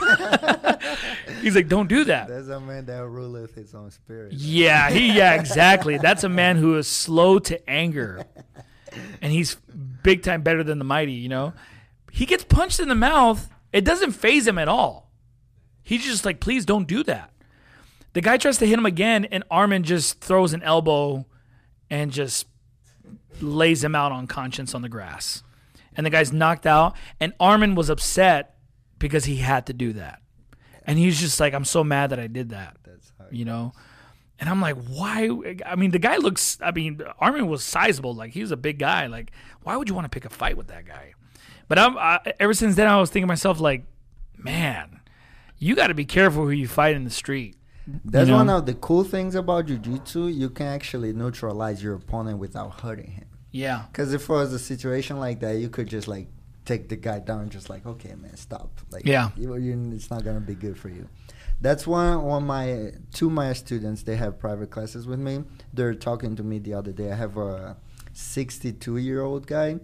He's like, don't do that. That's a man that ruleth his own spirit. Yeah, he, yeah, exactly. That's a man who is slow to anger. And he's big time better than the mighty, you know? He gets punched in the mouth. It doesn't faze him at all. He's just like, please don't do that. The guy tries to hit him again, and Armin just throws an elbow and just lays him out on conscience on the grass. And the guy's knocked out, and Armin was upset because he had to do that. And he's just like, I'm so mad that I did that. That's how you know? And I'm like, why? I mean, the guy looks, I mean, Armin was sizable. Like, he was a big guy. Like, why would you want to pick a fight with that guy? But I'm, I, ever since then, I was thinking to myself, like, man, you got to be careful who you fight in the street. That's you know? one of the cool things about jiu-jitsu. You can actually neutralize your opponent without hurting him. Yeah. Because if it was a situation like that, you could just, like, take the guy down just like, okay, man, stop. Like, yeah. You, you, it's not going to be good for you. That's one one of my, two of my students, they have private classes with me. They're talking to me the other day. I have a sixty-two-year-old guy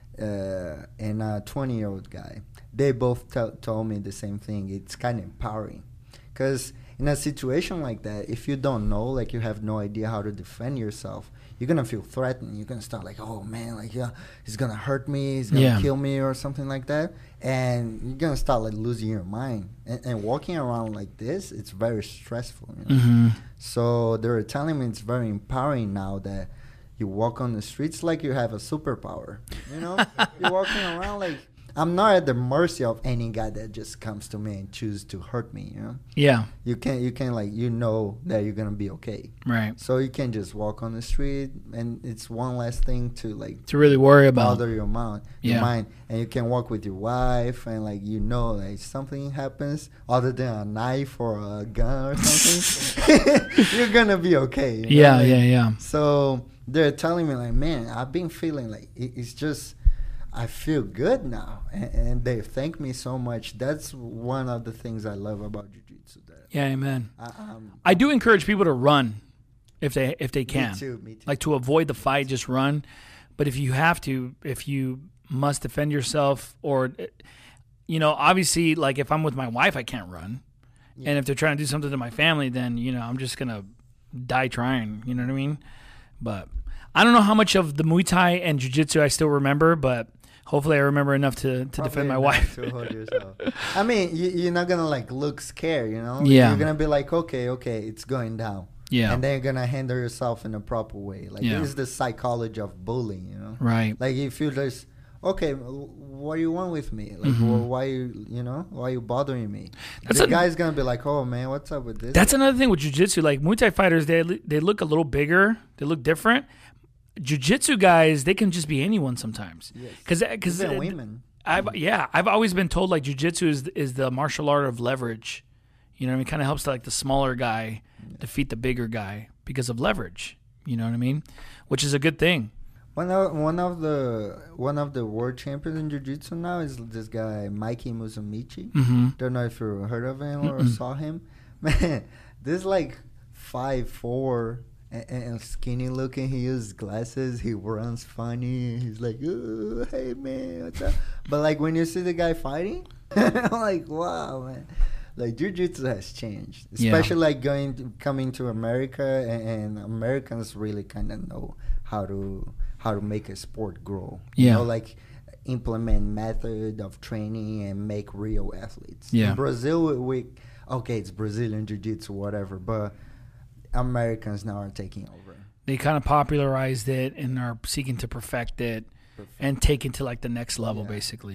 uh, and a twenty-year-old guy. They both t- told me the same thing. It's kind of empowering. Because in a situation like that, if you don't know, like you have no idea how to defend yourself, you're going to feel threatened. You're going to start like, oh, man, like, yeah, he's going to hurt me. He's going to yeah. kill me or something like that. And you're going to start like losing your mind. And, and walking around like this, it's very stressful. You know? Mm-hmm. So they were telling me it's very empowering now that you walk on the streets like you have a superpower. You know, you're walking around like, I'm not at the mercy of any guy that just comes to me and chooses to hurt me, you know? Yeah. You can, you can like, you know that you're going to be okay. Right. So you can just walk on the street, and it's one less thing to, like, to really worry about. Bother your mind. Your yeah. mind. And you can walk with your wife, and, like, you know, like, something happens other than a knife or a gun or something, you're going to be okay. You know? Yeah, like, yeah, yeah. So they're telling me, like, man, I've been feeling like it, it's just, I feel good now, and, and they thank me so much. That's one of the things I love about jiu-jitsu. That yeah, amen. I, um, I do encourage people to run if they if they can. Me too, me too. Like, to avoid the fight, just run. But if you have to, if you must defend yourself, or, you know, obviously, like, if I'm with my wife, I can't run. Yeah. And if they're trying to do something to my family, then, you know, I'm just going to die trying. You know what I mean? But I don't know how much of the Muay Thai and jiu-jitsu I still remember, but hopefully I remember enough to, to defend my wife. To hold yourself. I mean, you, you're not going to, like, look scared, you know? Yeah. You're going to be like, okay, okay, it's going down. Yeah. And then you're going to handle yourself in a proper way. Like, yeah. this is the psychology of bullying, you know? Right. Like, if you just, okay, what do you want with me? Like, mm-hmm. well, why you, you know, why are you bothering me? That's the a, guy's going to be like, oh, man, what's up with this? That's another thing with jiu-jitsu. Like, Muay Thai fighters, they they look a little bigger. They look different. Jiu-jitsu guys, they can just be anyone sometimes. Yes. Cause, cause Even women. I've, yeah, I've always been told, like, jiu-jitsu is is the martial art of leverage. You know what I mean? It kind of helps, like, the smaller guy yeah. defeat the bigger guy because of leverage. You know what I mean? Which is a good thing. One of one of the one of the world champions in jiu-jitsu now is this guy Mikey Musumeci. Mm-hmm. Don't know if you heard of him or Mm-mm. saw him. Man, this like five four and, and skinny looking. He uses glasses. He runs funny. He's like, oh, hey man, what's up? But like when you see the guy fighting, I'm like, wow, man. Like, jiu-jitsu has changed, especially yeah. like going to, coming to America, and, and Americans really kind of know how to how to make a sport grow. Yeah, you know, like implement method of training and make real athletes. Yeah, in Brazil, we, we okay, it's Brazilian jiu-jitsu, whatever, but Americans now are taking over. They kind of popularized it and are seeking to perfect it. Perfect. And take it to like the next level, yeah. basically. Like,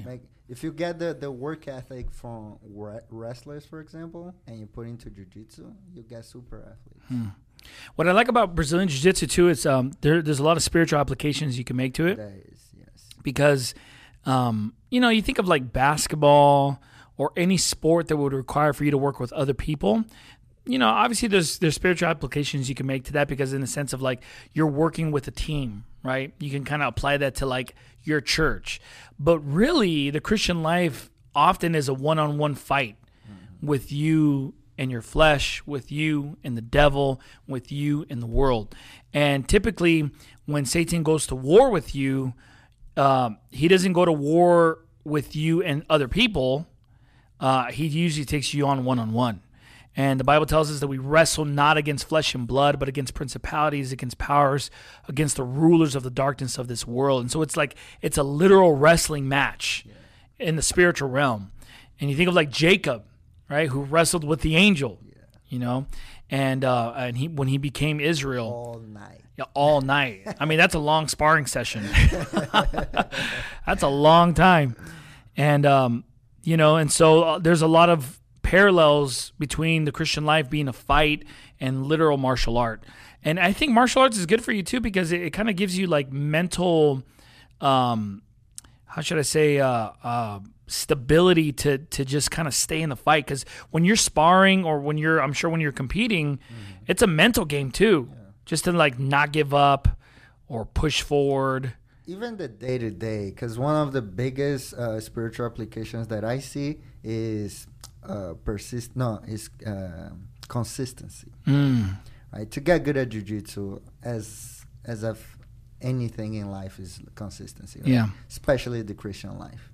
if you get the, the work ethic from re- wrestlers, for example, and you put into jiu-jitsu, you get super athletes. Hmm. What I like about Brazilian Jiu-Jitsu too is um, there, there's a lot of spiritual applications you can make to it. That is, yes. Because, um, you know, you think of like basketball or any sport that would require for you to work with other people. You know, obviously there's there's spiritual applications you can make to that, because in the sense of like you're working with a team, right? You can kind of apply that to like your church. But really, the Christian life often is a one-on-one fight mm-hmm. with you and your flesh, with you and the devil, with you and the world. And typically when Satan goes to war with you, um, he doesn't go to war with you and other people. Uh, he usually takes you on one-on-one. And the Bible tells us that we wrestle not against flesh and blood, but against principalities, against powers, against the rulers of the darkness of this world. And so it's like it's a literal wrestling match yeah. in the spiritual realm. And you think of like Jacob, right, who wrestled with the angel, yeah. you know, and uh, and he when he became Israel. All night. Yeah, all night. I mean, that's a long sparring session. That's a long time. And, um, you know, and so uh, there's a lot of parallels between the Christian life being a fight and literal martial art. And I think martial arts is good for you too, because it, it kind of gives you like mental, um, how should I say, uh, uh, stability to to just kind of stay in the fight. Because when you're sparring or when you're, I'm sure when you're competing, mm-hmm. it's a mental game too, yeah. just to like not give up or push forward. Even the day to day, because one of the biggest uh, spiritual applications that I see is uh, persist. No, is uh, consistency. Mm. Right, to get good at jiu-jitsu, as as of anything in life, is consistency. Right? Yeah, especially the Christian life.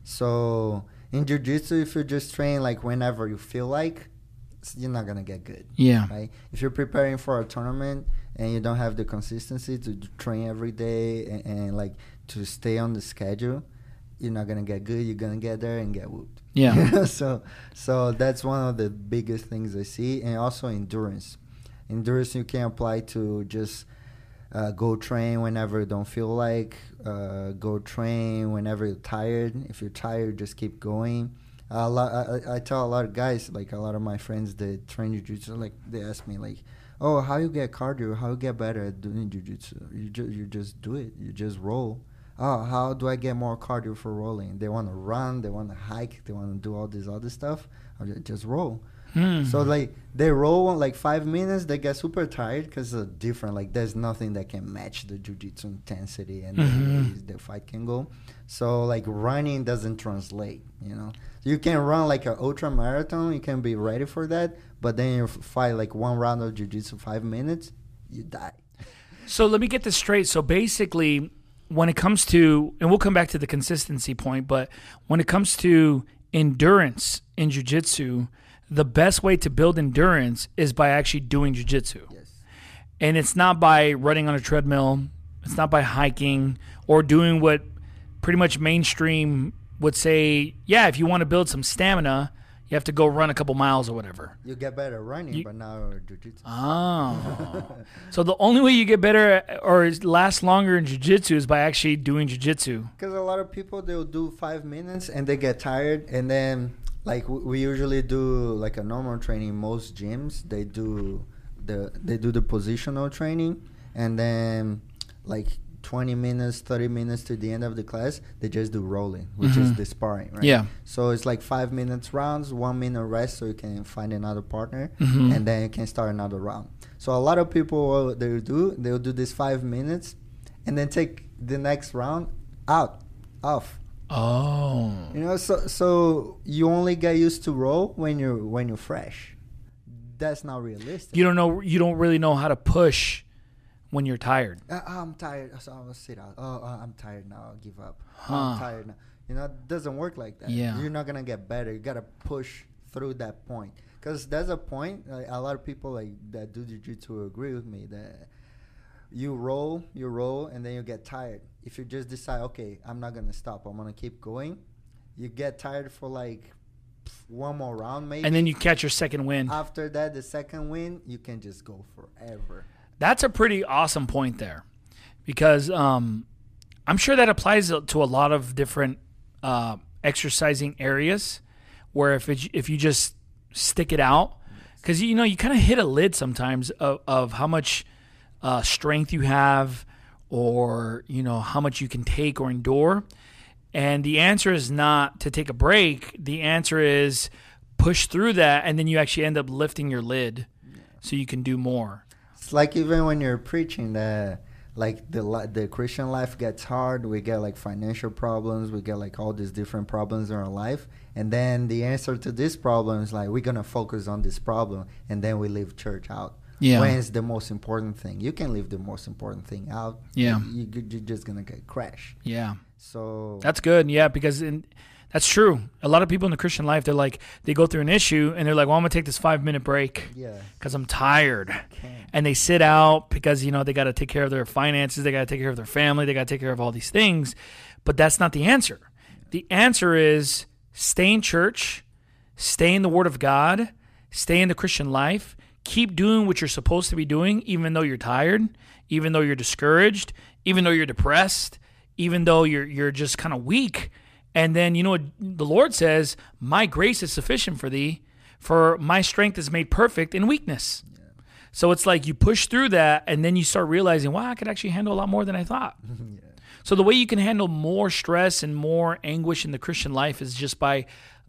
So in jiu-jitsu, if you just train like whenever you feel like, you're not gonna get good. Yeah. Right. If you're preparing for a tournament and you don't have the consistency to train every day and, and like to stay on the schedule, you're not gonna get good. You're gonna get there and get whooped. Yeah. so so that's one of the biggest things I see, and also endurance. Endurance you can apply to just uh, go train whenever you don't feel like. Uh, go train whenever you're tired. If you're tired, just keep going. A lot, I, I tell a lot of guys, like a lot of my friends that train jiu-jitsu, like they ask me like, oh, how you get cardio? How you get better at doing jiu-jitsu? You just, you just do it. You just roll. Oh, how do I get more cardio for rolling? They want to run. They want to hike. They want to do all this other stuff. I just, just roll. Hmm. So like they roll like five minutes, they get super tired because it's different. Like there's nothing that can match the jiu-jitsu intensity and mm-hmm. the, the fight can go. So like running doesn't translate, you know. You can run like an ultra marathon, you can be ready for that, but then you fight like one round of jiu-jitsu, five minutes, you die. So let me get this straight. So basically, when it comes to, and we'll come back to the consistency point, but when it comes to endurance in jiu-jitsu, the best way to build endurance is by actually doing jiu-jitsu. Yes. And it's not by running on a treadmill. It's not by hiking or doing what pretty much mainstream would say, yeah, if you want to build some stamina, you have to go run a couple miles or whatever. You get better running, you, but now jiu-jitsu. Oh. So the only way you get better or last longer in jiu-jitsu is by actually doing jiu-jitsu. Because a lot of people, they'll do five minutes and they get tired, and then like we usually do like a normal training. Most gyms, they do the they do the positional training, and then like twenty minutes, thirty minutes to the end of the class, they just do rolling, which mm-hmm. is the sparring, right? Yeah. So it's like five minutes rounds, one minute rest, so you can find another partner, mm-hmm. and then you can start another round. So a lot of people, what they'll do, they'll do this five minutes, and then take the next round out, off. Oh. You know, so so you only get used to roll when you're when you're fresh. That's not realistic. You don't know. You don't really know how to push when you're tired. Uh, oh, I'm tired, so I'll sit out. Oh, uh, I'm tired now. I'll give up. Huh. I'm tired now. You know, it doesn't work like that. Yeah. You're not gonna get better. You gotta push through that point, because there's a point. Like, a lot of people like that do jiu-jitsu agree with me that you roll, you roll, and then you get tired. If you just decide, okay, I'm not gonna stop. I'm gonna keep going. You get tired for like one more round, maybe. And then you catch your second win. After that, the second win, you can just go forever. That's a pretty awesome point there, because um, I'm sure that applies to a lot of different uh, exercising areas where if it, if you just stick it out, because you know you kind of hit a lid sometimes of, of how much uh, strength you have, or you know how much you can take or endure. And the answer is not to take a break. The answer is push through that, and then you actually end up lifting your lid so you can do more. It's like even when you're preaching that, like the li- the Christian life gets hard. We get like financial problems. We get like all these different problems in our life. And then the answer to this problem is like, we're going to focus on this problem, and then we leave church out. Yeah. When it's the most important thing. You can leave the most important thing out. Yeah. You, you, you're just going to get crashed. Yeah. So that's good. Yeah, because in, that's true. A lot of people in the Christian life, they're like, they go through an issue and they're like, well, I'm going to take this five minute break yeah, because I'm tired. Okay. And they sit out because, you know, they got to take care of their finances. They got to take care of their family. They got to take care of all these things. But that's not the answer. The answer is stay in church, stay in the Word of God, stay in the Christian life, keep doing what you're supposed to be doing, even though you're tired, even though you're discouraged, even though you're depressed, even though you're you're just kind of weak. And then, you know what the Lord says, my grace is sufficient for thee, for my strength is made perfect in weakness. Yeah. So it's like you push through that, and then you start realizing, wow, I could actually handle a lot more than I thought. Yeah. So the way you can handle more stress and more anguish in the Christian life is just by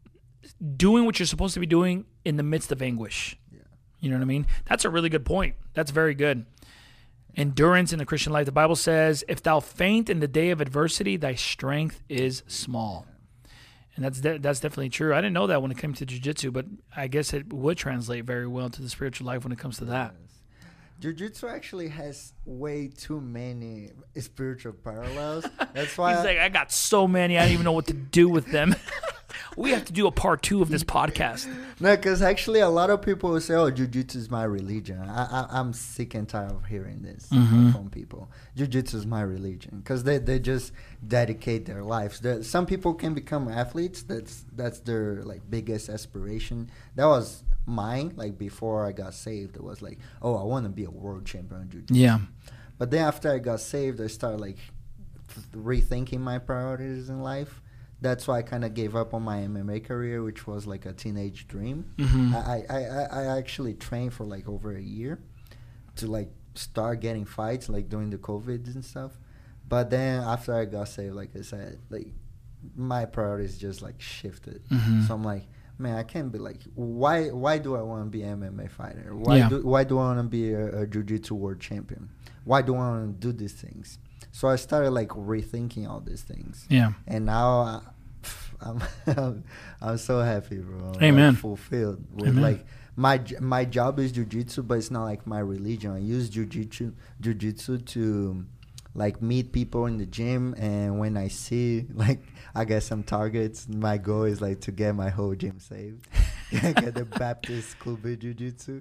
doing what you're supposed to be doing in the midst of anguish. Yeah. You know what I mean? That's a really good point. That's very good. Endurance in the Christian life. The Bible says, if thou faint in the day of adversity, thy strength is small. And that's de- that's definitely true. I didn't know that when it came to jiu-jitsu, but I guess it would translate very well to the spiritual life when it comes to that. Jiu-jitsu actually has way too many spiritual parallels. That's why He's I, like, I got so many, I don't even know what to do with them. We have to do a part two of this podcast. No, because actually a lot of people will say, oh, Jiu-Jitsu is my religion. I, I, I'm sick and tired of hearing this mm-hmm. from people. Jiu-Jitsu is my religion. Because they, they just dedicate their lives. There, some people can become athletes. That's that's their like biggest aspiration. That was mine. Like before I got saved, it was like, oh, I want to be a world champion in Jiu-Jitsu. Yeah. But then after I got saved, I started like rethinking my priorities in life. That's why I kind of gave up on my M M A career, which was like a teenage dream. Mm-hmm. I, I, I, I actually trained for like over a year to like start getting fights, like during the COVID and stuff. But then after I got saved, like I said, like my priorities just like shifted. Mm-hmm. So I'm like, man, I can't be like, why why do I want to be an M M A fighter? Why yeah. do why do I want to be a, a jiu-jitsu world champion? Why do I want to do these things? So I started like rethinking all these things. Yeah. And now I, I'm, I'm I'm so happy, bro. I'm Amen. Like fulfilled with Amen. like my my job is jiu-jitsu, but it's not like my religion. I use jiu-jitsu jiu-jitsu to like meet people in the gym, and when I see like I get some targets, my goal is like to get my whole gym saved. Get the Baptist Club Jiu-Jitsu.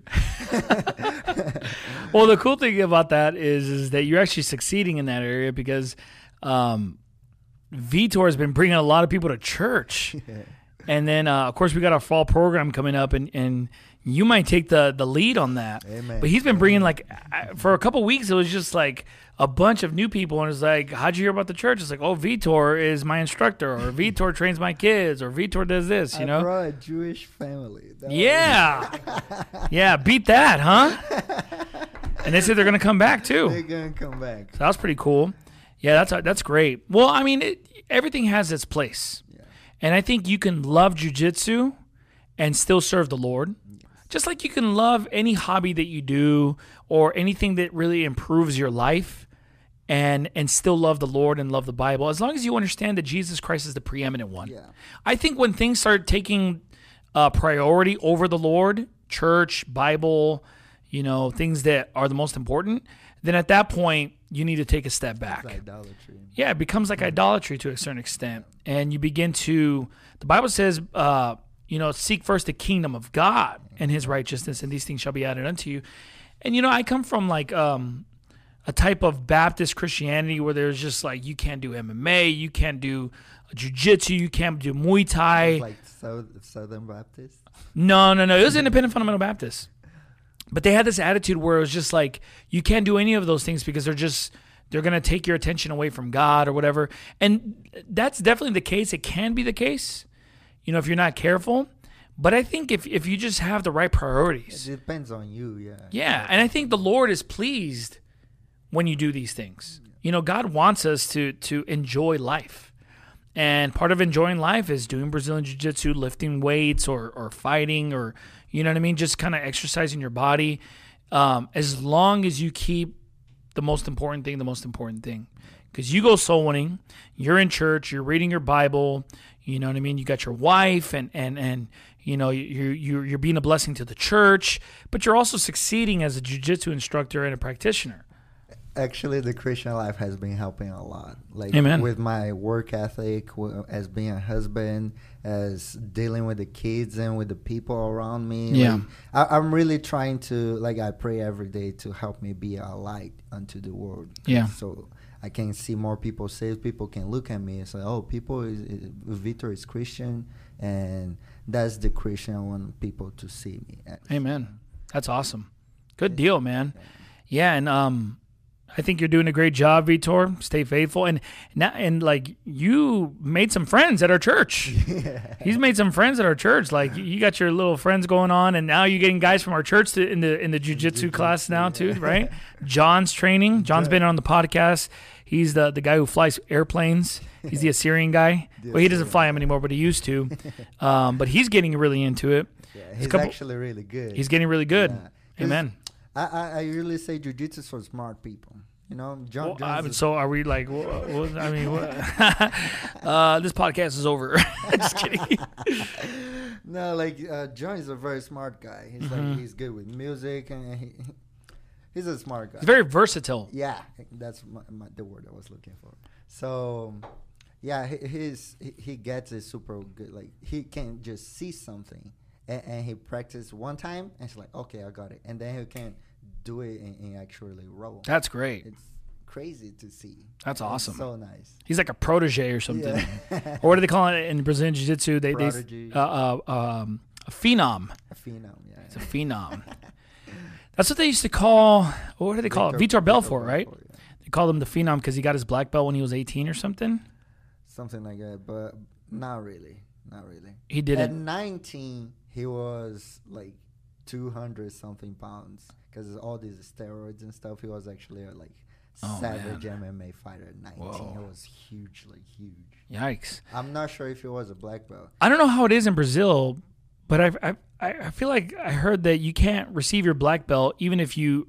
Well, the cool thing about that is is that you're actually succeeding in that area because um, Vitor has been bringing a lot of people to church. Yeah. And then, uh, of course, we got our fall program coming up, and, and you might take the, the lead on that. Amen. But he's been bringing, like, for a couple weeks, it was just like a bunch of new people. And it's like, how'd you hear about the church? It's like, oh, Vitor is my instructor, or Vitor trains my kids, or Vitor does this, you I know? brought a Jewish family. That yeah. Yeah, beat that, huh? And they said they're going to come back, too. They're going to come back. So that was pretty cool. Yeah, that's that's great. Well, I mean, it, everything has its place. Yeah. And I think you can love jiu-jitsu and still serve the Lord. Yes. Just like you can love any hobby that you do or anything that really improves your life and and still love the Lord and love the Bible, as long as you understand that Jesus Christ is the preeminent one. Yeah. I think when things start taking uh, priority over the Lord, church, Bible, you know, things that are the most important, then at that point, you need to take a step back. It's idolatry. Yeah, it becomes like idolatry to a certain extent. And you begin to, the Bible says, uh, you know, seek first the kingdom of God and his righteousness, and these things shall be added unto you. And, you know, I come from like um, a type of Baptist Christianity where there's just like, you can't do M M A, you can't do jiu-jitsu, you can't do Muay Thai. Like South, Southern Baptist? No, no, no. It was Independent Fundamental Baptist. But they had this attitude where it was just like, you can't do any of those things because they're just they're going to take your attention away from God or whatever. And that's definitely the case. It can be the case, you know, if you're not careful. But I think if, if you just have the right priorities. It depends on you, yeah. Yeah, and I think the Lord is pleased when you do these things. You know, God wants us to to enjoy life. And part of enjoying life is doing Brazilian Jiu-Jitsu, lifting weights or or fighting or, you know what I mean, just kind of exercising your body. Um, as long as you keep the most important thing, the most important thing. Because you go soul winning, you're in church, you're reading your Bible, you know what I mean? You got your wife and, and, and you know, you're, you're, you're being a blessing to the church, but you're also succeeding as a jiu-jitsu instructor and a practitioner. Actually, the Christian life has been helping a lot. Like Amen. With my work ethic, w- as being a husband, as dealing with the kids and with the people around me. Yeah. Like, I, I'm really trying to, like, I pray every day to help me be a light unto the world. Yeah. So I can see more people saved. People can look at me and say, oh, people, is, is, Victor is Christian. And that's the Christian I want people to see me as. Amen. That's awesome. Good deal, man. Yeah, and um, I think you're doing a great job, Vitor. Stay faithful, and now and like you made some friends at our church. Yeah. He's made some friends at our church. Like you got your little friends going on, and now you're getting guys from our church to, in the in the jiu-jitsu class now too, right? John's training. John's been on the podcast. He's the the guy who flies airplanes. He's the Assyrian guy. Well, he doesn't fly them anymore, but he used to. Um, but he's getting really into it. Yeah, he's couple, actually really good. He's getting really good. Yeah. Amen. I, I, I really say jiu-jitsu is for smart people. You know, John. Well, I mean, so are we like? What, what, I mean, what, uh, this podcast is over. Just kidding. No, like uh, John is a very smart guy. He's Mm-hmm. like he's good with music and he, he's a smart guy. He's very versatile. Yeah, that's my, my, the word I was looking for. So, yeah, he, he's he, he gets it super good. Like he can just see something and, and he practices one time and he's like, okay, I got it, and then he can do it and, and actually roll. That's great. It's crazy to see. That's awesome. It's so nice. He's like a protege or something. Yeah. Or what do they call it in Brazilian Jiu-Jitsu? They, they Prodigy. uh, uh, um, a phenom. A phenom, yeah. It's a phenom. That's what they used to call. What do they call Victor- it? Vitor Belfort, Victor right? Belfort, yeah. They called him the phenom because he got his black belt when he was eighteen or something. Something like that, but not really. Not really. He At didn't. nineteen, he was like two hundred something pounds because all these steroids and stuff. He was actually a like Oh, savage M M A fighter at nineteen. Whoa. He was huge, like huge. Yikes. I'm not sure if he was a black belt. I don't know how it is in Brazil, but I, I I feel like I heard that you can't receive your black belt even if you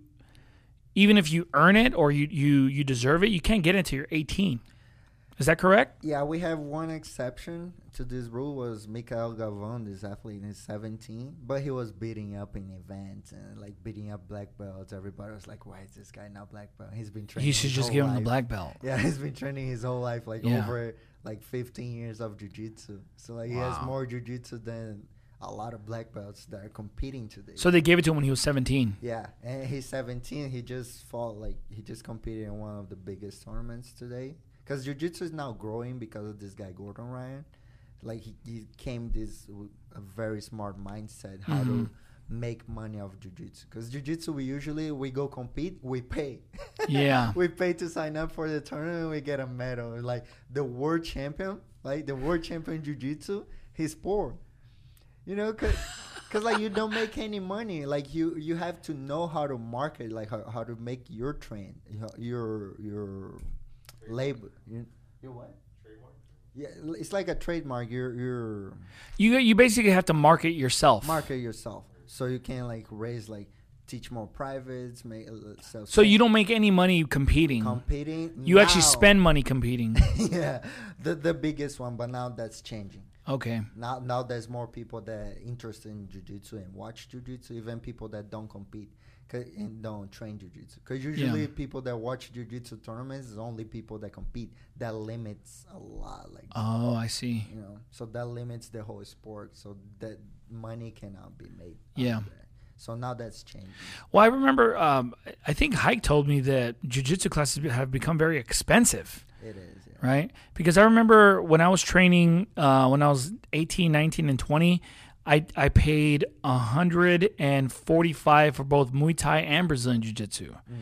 even if you earn it or you, you, you deserve it. You can't get it until you're eighteen. Is that correct? Yeah, we have one exception to this rule was Mikael Galvão, this athlete, he's seventeen, but he was beating up in events and like beating up black belts. Everybody was like, "Why is this guy not black belt?" He's been training. You should his just whole give him the life. black belt. Yeah, he's been training his whole life, like Yeah. over like fifteen years of jiu-jitsu. So like he Wow. has more jiu-jitsu than a lot of black belts that are competing today. So they gave it to him when he was seventeen. Yeah, and he's seventeen. He just fought like he just competed in one of the biggest tournaments today. Because jiu-jitsu is now growing because of this guy Gordon Ryan. Like he, he came this w- a very smart mindset how Mhm. to make money off jiu-jitsu. Because jiu-jitsu we usually we go compete, we pay. Yeah. We pay to sign up for the tournament, we get a medal. Like the world champion, like the world champion jiu-jitsu, he's poor. You know, cause, 'cause like you don't make any money. Like you, you have to know how to market, like how, how to make your train, your your label. You, your what? Trademark. Yeah, it's like a trademark. You're you're You you basically have to market yourself. market yourself, so you can like raise like teach more privates, make uh, sell. So you don't make any money competing. competing. You actually Now- spend money competing. yeah, the the biggest one, but now that's changing. Okay. Now, now there's more people that interested in jiu-jitsu and watch jiu-jitsu, even people that don't compete 'cause- and don't train jiu-jitsu. Because usually Yeah. people that watch jiu-jitsu tournaments is only people that compete. That limits a lot, like Oh, I see. you know. So that limits the whole sport. So that money cannot be made. out Yeah. there. So now that's changing. Well, I remember. Um, I think Hike told me that jiu-jitsu classes have become very expensive. It is. Yeah. Right? Because I remember when I was training, uh, when I was eighteen, nineteen, and twenty, I, I paid one hundred forty-five for both Muay Thai and Brazilian Jiu-Jitsu. Mm.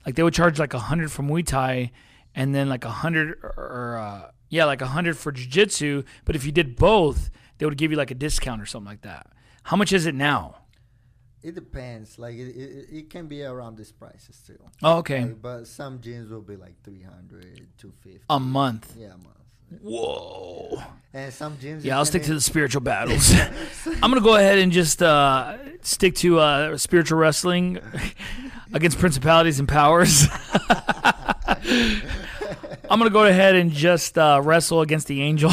like they would charge like a hundred for Muay Thai, and then like a hundred or uh, yeah, like a hundred for jiu-jitsu. But if you did both, they would give you like a discount or something like that. How much is it now? It depends. Like it, it, it can be around this prices too. Oh, okay. Like, but some gyms will be like three hundred, two fifty A month. Yeah, a month. Whoa. And some gyms. Yeah, I'll stick to the spiritual battles. I'm gonna go ahead and just uh, stick to uh, spiritual wrestling against principalities and powers. I'm gonna go ahead and just uh, wrestle against the angel.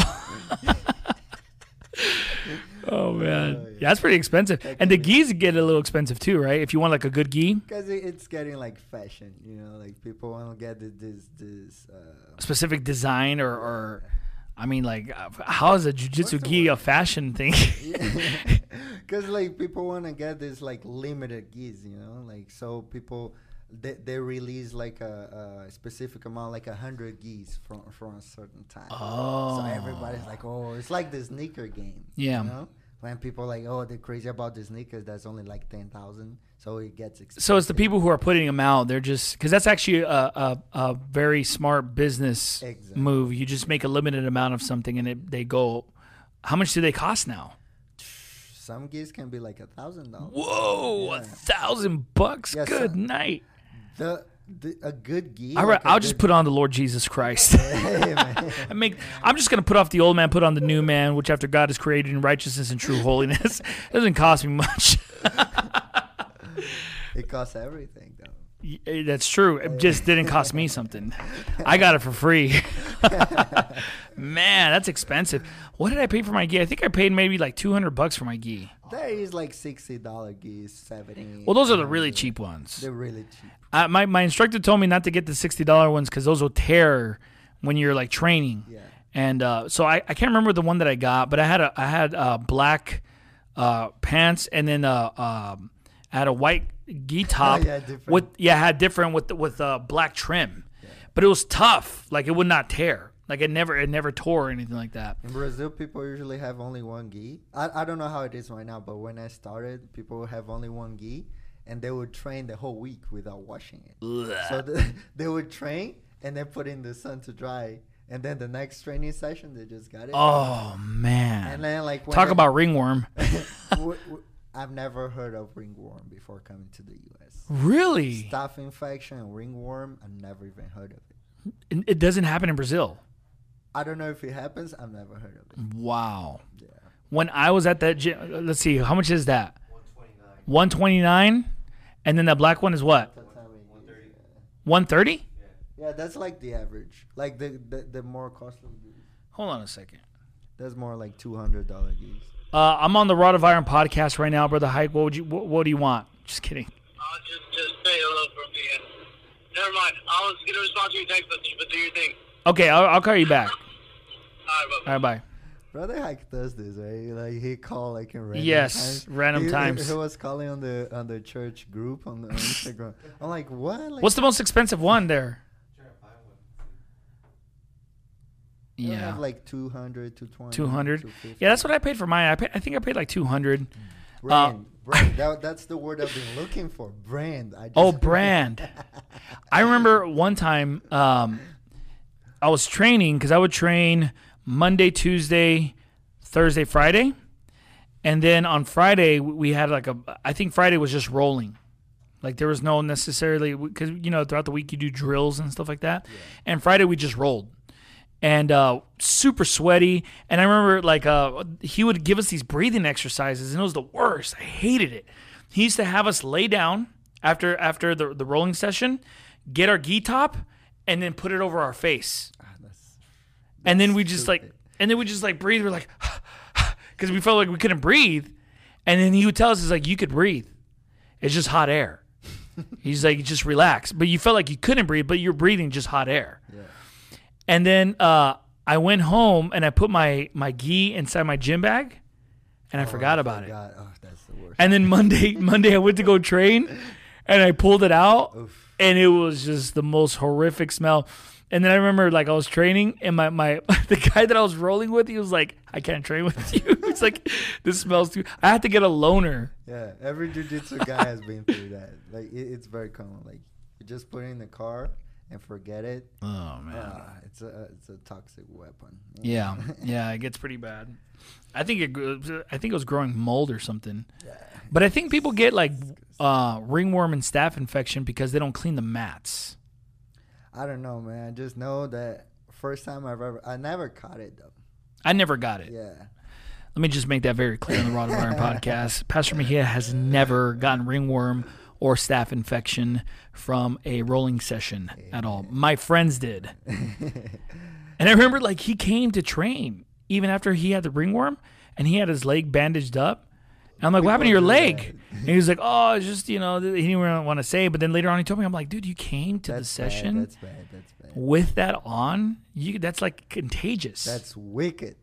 Oh man, uh, yeah. yeah, that's pretty expensive. And the gis get a little expensive too, right? If you want like a good gi, because it's getting like fashion, you know, like people want to get this this uh, specific design or, or, I mean, like, how is a jiu-jitsu gi a fashion thing? Because like people want to get this like limited gis, you know, like so people. They, they release like a, a specific amount, like a hundred gis from from a certain time. Oh, so everybody's like, oh, it's like the sneaker game. Yeah. You know? When people are like, oh, they're crazy about the sneakers, that's only like ten thousand, so it gets expensive. So it's the people who are putting them out. They're just because that's actually a, a a very smart business exactly. move. You just make a limited amount of something, and it, they go. How much do they cost now? Some gis can be like a thousand dollars. Whoa, yeah. a thousand bucks. Yeah, Good so, night. The, the a good gi. All right, like I'll just put on the Lord Jesus Christ. Hey, I make. I'm just gonna put off the old man, put on the new man, which after God is created in righteousness and true holiness. It doesn't cost me much. It costs everything, though. That's true. It just didn't cost me something. I got it for free. Man, that's expensive. What did I pay for my gi? I think I paid maybe like two hundred bucks for my gi. There is like sixty dollar gis, seventy. Well, those are the really cheap ones. They're really cheap. Uh, my my instructor told me not to get the sixty dollar ones because those will tear when you're like training. Yeah. And uh, so I, I can't remember the one that I got, but I had a I had uh, black uh, pants and then uh, um, I had a white gi top yeah, with yeah I had different with with uh, black trim, yeah. But it was tough. Like it would not tear. Like it never it never tore or anything like that. In Brazil, people usually have only one gi. I I don't know how it is right now, but when I started, people would have only one gi. And they would train the whole week without washing it. Ugh. So the, they would train and then put it in the sun to dry. And then the next training session, they just got it. Oh, man. And then like Talk they, about ringworm. w- w- I've never heard of ringworm before coming to the U S. Really? Staph infection and ringworm, I've never even heard of it. it. It doesn't happen in Brazil. I don't know if it happens. I've never heard of it. Wow. Yeah. When I was at that gym, let's see, how much is that? one twenty-nine And then the black one is what? one thirty one thirty Yeah. yeah, that's like the average. Like the the, the more costly gis. Hold on a second. That's more like two hundred dollars gis. Uh, I'm on the Rod of Iron podcast right now, Brother Hike. What would you? What, what do you want? Just kidding. I'll just, just say hello from me. And never mind. I was going to respond to your text message, but do your thing. Okay, I'll, I'll call you back. All right, bye. All right, bye. Brother Hike does this, right? Like he call like in random yes, times. random he, times. He was calling on the on the church group on, the, on Instagram. I'm like, what? Like, what's the most expensive one there? You yeah, have like two hundred, two twenty, two hundred Yeah, that's what I paid for mine. I paid, I think I paid like two hundred Brand, uh, brand. That, that's the word I've been looking for. Brand. I just oh, brand. I remember one time um, I was training because I would train Monday, Tuesday, Thursday, Friday. And then on Friday, we had like a, I think Friday was just rolling. Like there was no necessarily, because, you know, throughout the week you do drills and stuff like that. Yeah. And Friday we just rolled. And uh, super sweaty. And I remember like uh, he would give us these breathing exercises, and it was the worst. I hated it. He used to have us lay down after after the, the rolling session, get our gi top, and then put it over our face. Ah, that's, that's and then we just stupid. like, and then we just like breathe. We're like, because we felt like we couldn't breathe. And then he would tell us, "It's like you could breathe. It's just hot air." He's like, "Just relax." But you felt like you couldn't breathe, but you're breathing just hot air. Yeah. And then uh, I went home and I put my, my gi inside my gym bag, and I oh, forgot I about forgot. it. Oh, that's the worst. And then Monday, Monday I went to go train, and I pulled it out, Oof. and it was just the most horrific smell. And then I remember, like, I was training, and my, my the guy that I was rolling with, he was like, "I can't train with you." It's like, this smells too. I had to get a loaner. Yeah, every jiu-jitsu guy has been through that. Like, it, it's very common. Like, You just put it in the car and forget it. Oh man, uh, it's a it's a toxic weapon. yeah, yeah, it gets pretty bad. I think it gro- I think it was growing mold or something. Yeah. But I think people get like uh, ringworm and staph infection because they don't clean the mats. I don't know, man. I just know that first time I've ever, I never caught it though. I never got it. Yeah. Let me just make that very clear on the Rod and Iron podcast. Pastor Mejia has never gotten ringworm or staph infection from a rolling session at all. My friends did. And I remember like he came to train even after he had the ringworm and he had his leg bandaged up. And I'm like, what happened to your leg? And he was like, oh, it's just, you know, he didn't really want to say. But then later on he told me, I'm like, dude, you came to That's the session bad. That's bad. That's bad. with that on? You That's like contagious. That's wicked.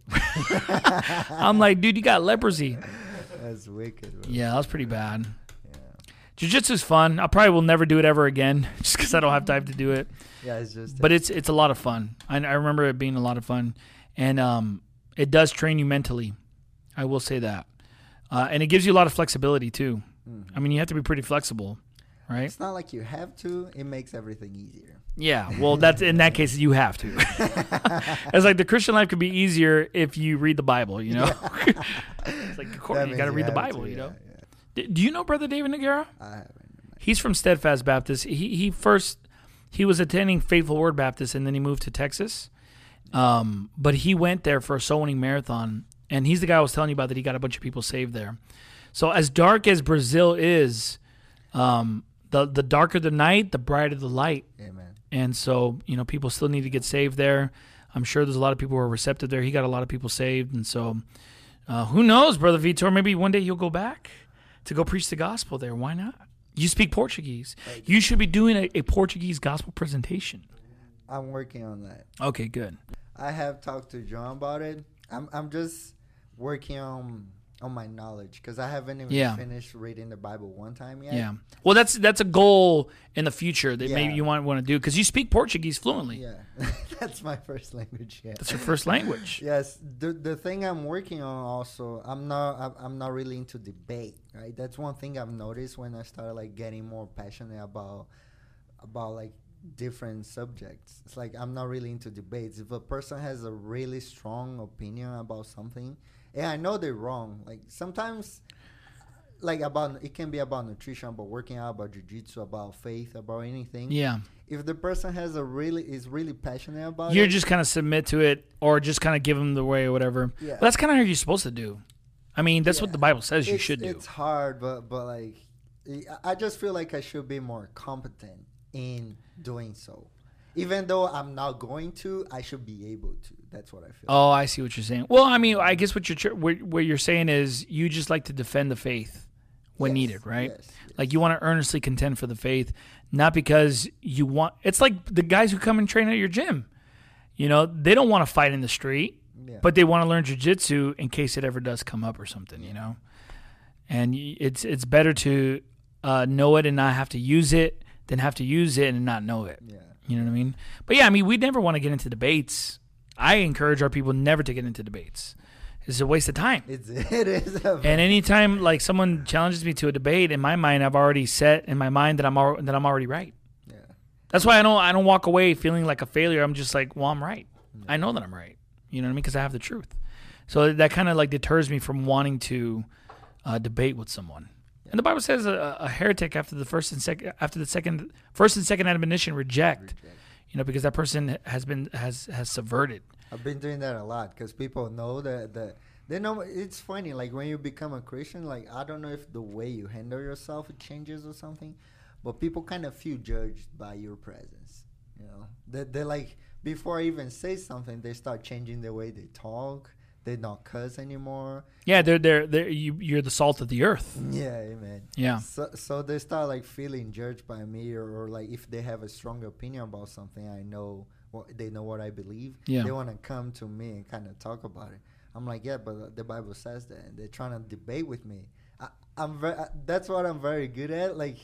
I'm like, dude, you got leprosy. That's wicked. Bro. Yeah, that was pretty bad. Yeah. Jiu-jitsu's fun. I probably will never do it ever again just because I don't have time to do it. Yeah, it's just. But it's it's a lot of fun. I, I remember it being a lot of fun. And um, it does train you mentally. I will say that. Uh, and it gives you a lot of flexibility, too. Mm-hmm. I mean, you have to be pretty flexible, right? It's not like you have to. It makes everything easier. Yeah, well, that's in that case, you have to. It's like the Christian life could be easier if you read the Bible, you know? Yeah. It's like, Courtney, you got to read the Bible, to, you know? Yeah, yeah. Do you know Brother David Noguera? I haven't. He's from Steadfast Baptist. He he first, he was attending Faithful Word Baptist, and then he moved to Texas. Um, but he went there for a soul winning marathon. And he's the guy I was telling you about that he got a bunch of people saved there. So as dark as Brazil is, um, the the darker the night, the brighter the light. Amen. And so, you know, people still need to get saved there. I'm sure there's a lot of people who are receptive there. He got a lot of people saved. And so uh, who knows, Brother Vitor, maybe one day you'll go back to go preach the gospel there. Why not? You speak Portuguese. You should be doing a, a Portuguese gospel presentation. I'm working on that. Okay, good. I have talked to John about it. I'm I'm just working on on my knowledge because I haven't even yeah. finished reading the Bible one time yet. Yeah. Well, that's that's a goal in the future that yeah. maybe you want want to do because you speak Portuguese fluently. Yeah, that's my first language. Yeah, that's your first language. Yes. The the thing I'm working on also, I'm not I'm not really into debate. Right. That's one thing I've noticed when I started like getting more passionate about about like different subjects. It's like I'm not really into debates. If a person has a really strong opinion about something, and I know they're wrong, like sometimes like about it can be about nutrition, about working out, about jiu-jitsu, about faith, about anything. Yeah. If the person has a really is really passionate about You're it, just kind of submit to it or just kind of give them the way or whatever. Yeah. Well, that's kind of how you're supposed to do. I mean, that's yeah. what the Bible says it's, you should do. It's hard, but but like I just feel like I should be more competent in doing so. Even though I'm not going to, I should be able to. That's what I feel. Oh, I see what you're saying. Well, I mean, I guess what you're what, what you're saying is you just like to defend the faith when yes, needed, right? Yes, yes. Like you want to earnestly contend for the faith, not because you want. It's like the guys who come and train at your gym. You know, they don't want to fight in the street, yeah. but they want to learn jiu-jitsu in case it ever does come up or something. You know, and it's it's better to uh, know it and not have to use it than have to use it and not know it. Yeah. You know what I mean? But yeah, I mean, we never want to get into debates. I encourage our people never to get into debates. It's a waste of time. It's, it is. A and anytime like someone challenges me to a debate, in my mind, I've already set in my mind that I'm al- that I'm already right. Yeah. That's why I don't I don't walk away feeling like a failure. I'm just like, well, I'm right. Yeah. I know that I'm right. You know what I mean? Because I have the truth. So that kind of like deters me from wanting to uh, debate with someone. And the Bible says a, a heretic after the first and second, after the second, first and second admonition reject, reject, you know, because that person has been has has subverted. I've been doing that a lot because people know that that they know. It's funny, like when you become a Christian, like I don't know if the way you handle yourself it changes or something, but people kind of feel judged by your presence. You know, they they like before I even say something, they start changing the way they talk. They don't cuss anymore. Yeah, they're they're they're you. You're the salt of the earth. Yeah, amen. Yeah. So so they start like feeling judged by me, or, or like if they have a strong opinion about something, I know what they know what I believe. Yeah. They want to come to me and kind of talk about it. I'm like, yeah, but the Bible says that, and they're trying to debate with me. I, I'm very. That's what I'm very good at. Like,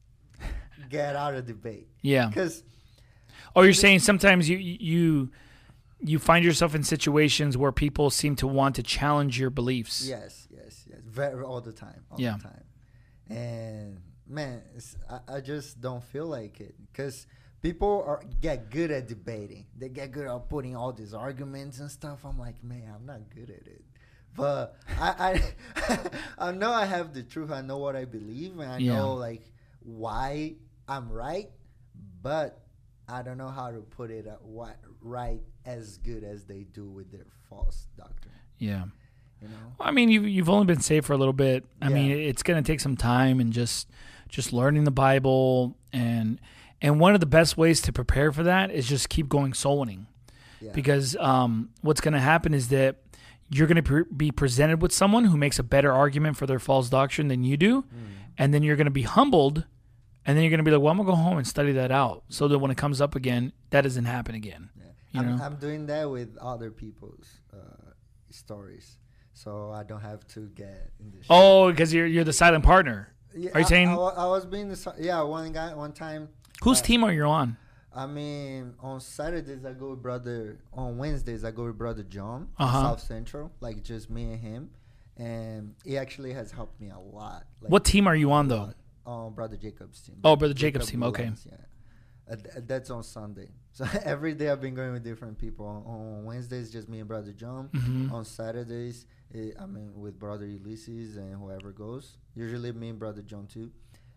get out of debate. Yeah. Because. Oh, you're saying sometimes you you. You find yourself in situations where people seem to want to challenge your beliefs. Yes, yes, yes. Very all the time. All yeah. the time. And man, it's, I, I just don't feel like it because people are get good at debating. They get good at putting all these arguments and stuff. I'm like, man, I'm not good at it. But I, I, I know I have the truth. I know what I believe, and I Yeah. know like why I'm right. But I don't know how to put it uh, what, right as good as they do with their false doctrine. Yeah. You know. I mean, you've you've only been saved for a little bit. I Yeah. mean, it's going to take some time and just just learning the Bible and and one of the best ways to prepare for that is just keep going soul winning, Yeah. because um, what's going to happen is that you're going to pre- be presented with someone who makes a better argument for their false doctrine than you do, Mm. and then you're going to be humbled, and then you're going to be like, well, I'm going to go home and study that out so that when it comes up again, that doesn't happen again. Yeah. You I'm, know? I'm doing that with other people's uh, stories, so I don't have to get in this. Oh, because you're you're the silent partner. Yeah, I, Are you saying I, wa- I was being the si- yeah one guy one time. whose uh, team are you on? I mean, on Saturdays I go with brother. On Wednesdays I go with brother John, Uh-huh. South Central, like just me and him, and he actually has helped me a lot. Like, What team are you on a though? lot. On brother Jacob's team. Oh, Brother Jacob's team, Blue okay. Lions, yeah. Uh, th- that's on Sunday. So every day I've been going with different people. On, on Wednesdays, just me and brother John. Mhm. On Saturdays, eh, I mean with brother Ulysses and whoever goes. Usually me and brother John too.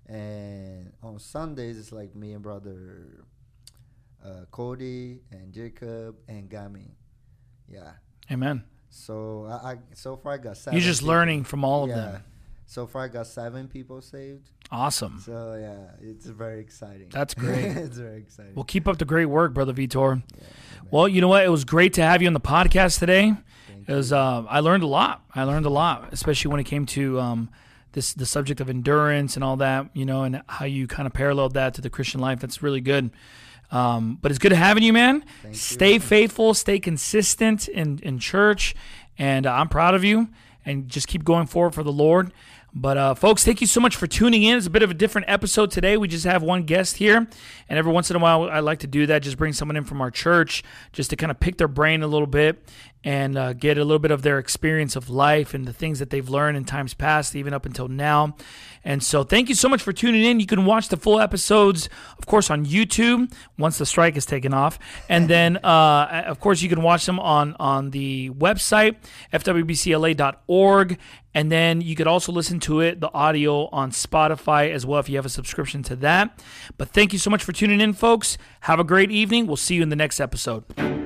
And on Sundays, it's like me and brother uh, Cody and Jacob and Gami. Yeah. Amen. So I, I so far I got seven. You're just people. learning from all of yeah. them. So far I got seven people saved. Awesome. So yeah, it's very exciting. That's great. It's very exciting. Well, keep up the great work, Brother Vitor. Yeah, man. Well, you know what? It was great to have you on the podcast today. Thank It was. Uh, I learned a lot. I learned a lot, especially when it came to um, this the subject of endurance and all that. You know, and how you kind of paralleled that to the Christian life. That's really good. Um, but it's good having you, man. Thank you. Stay faithful. Stay consistent in in church, and uh, I'm proud of you. And just keep going forward for the Lord. But uh, folks, thank you so much for tuning in. It's a bit of a different episode today. We just have one guest here, and every once in a while, I like to do that. Just bring someone in from our church, just to kind of pick their brain a little bit and uh, get a little bit of their experience of life and the things that they've learned in times past, even up until now. And so, thank you so much for tuning in. You can watch the full episodes, of course, on YouTube once the strike is taken off, and then, uh, of course, you can watch them on on the website f w b c l a dot org. And then you could also listen to it, the audio, on Spotify as well if you have a subscription to that. But thank you so much for tuning in, folks. Have a great evening. We'll see you in the next episode.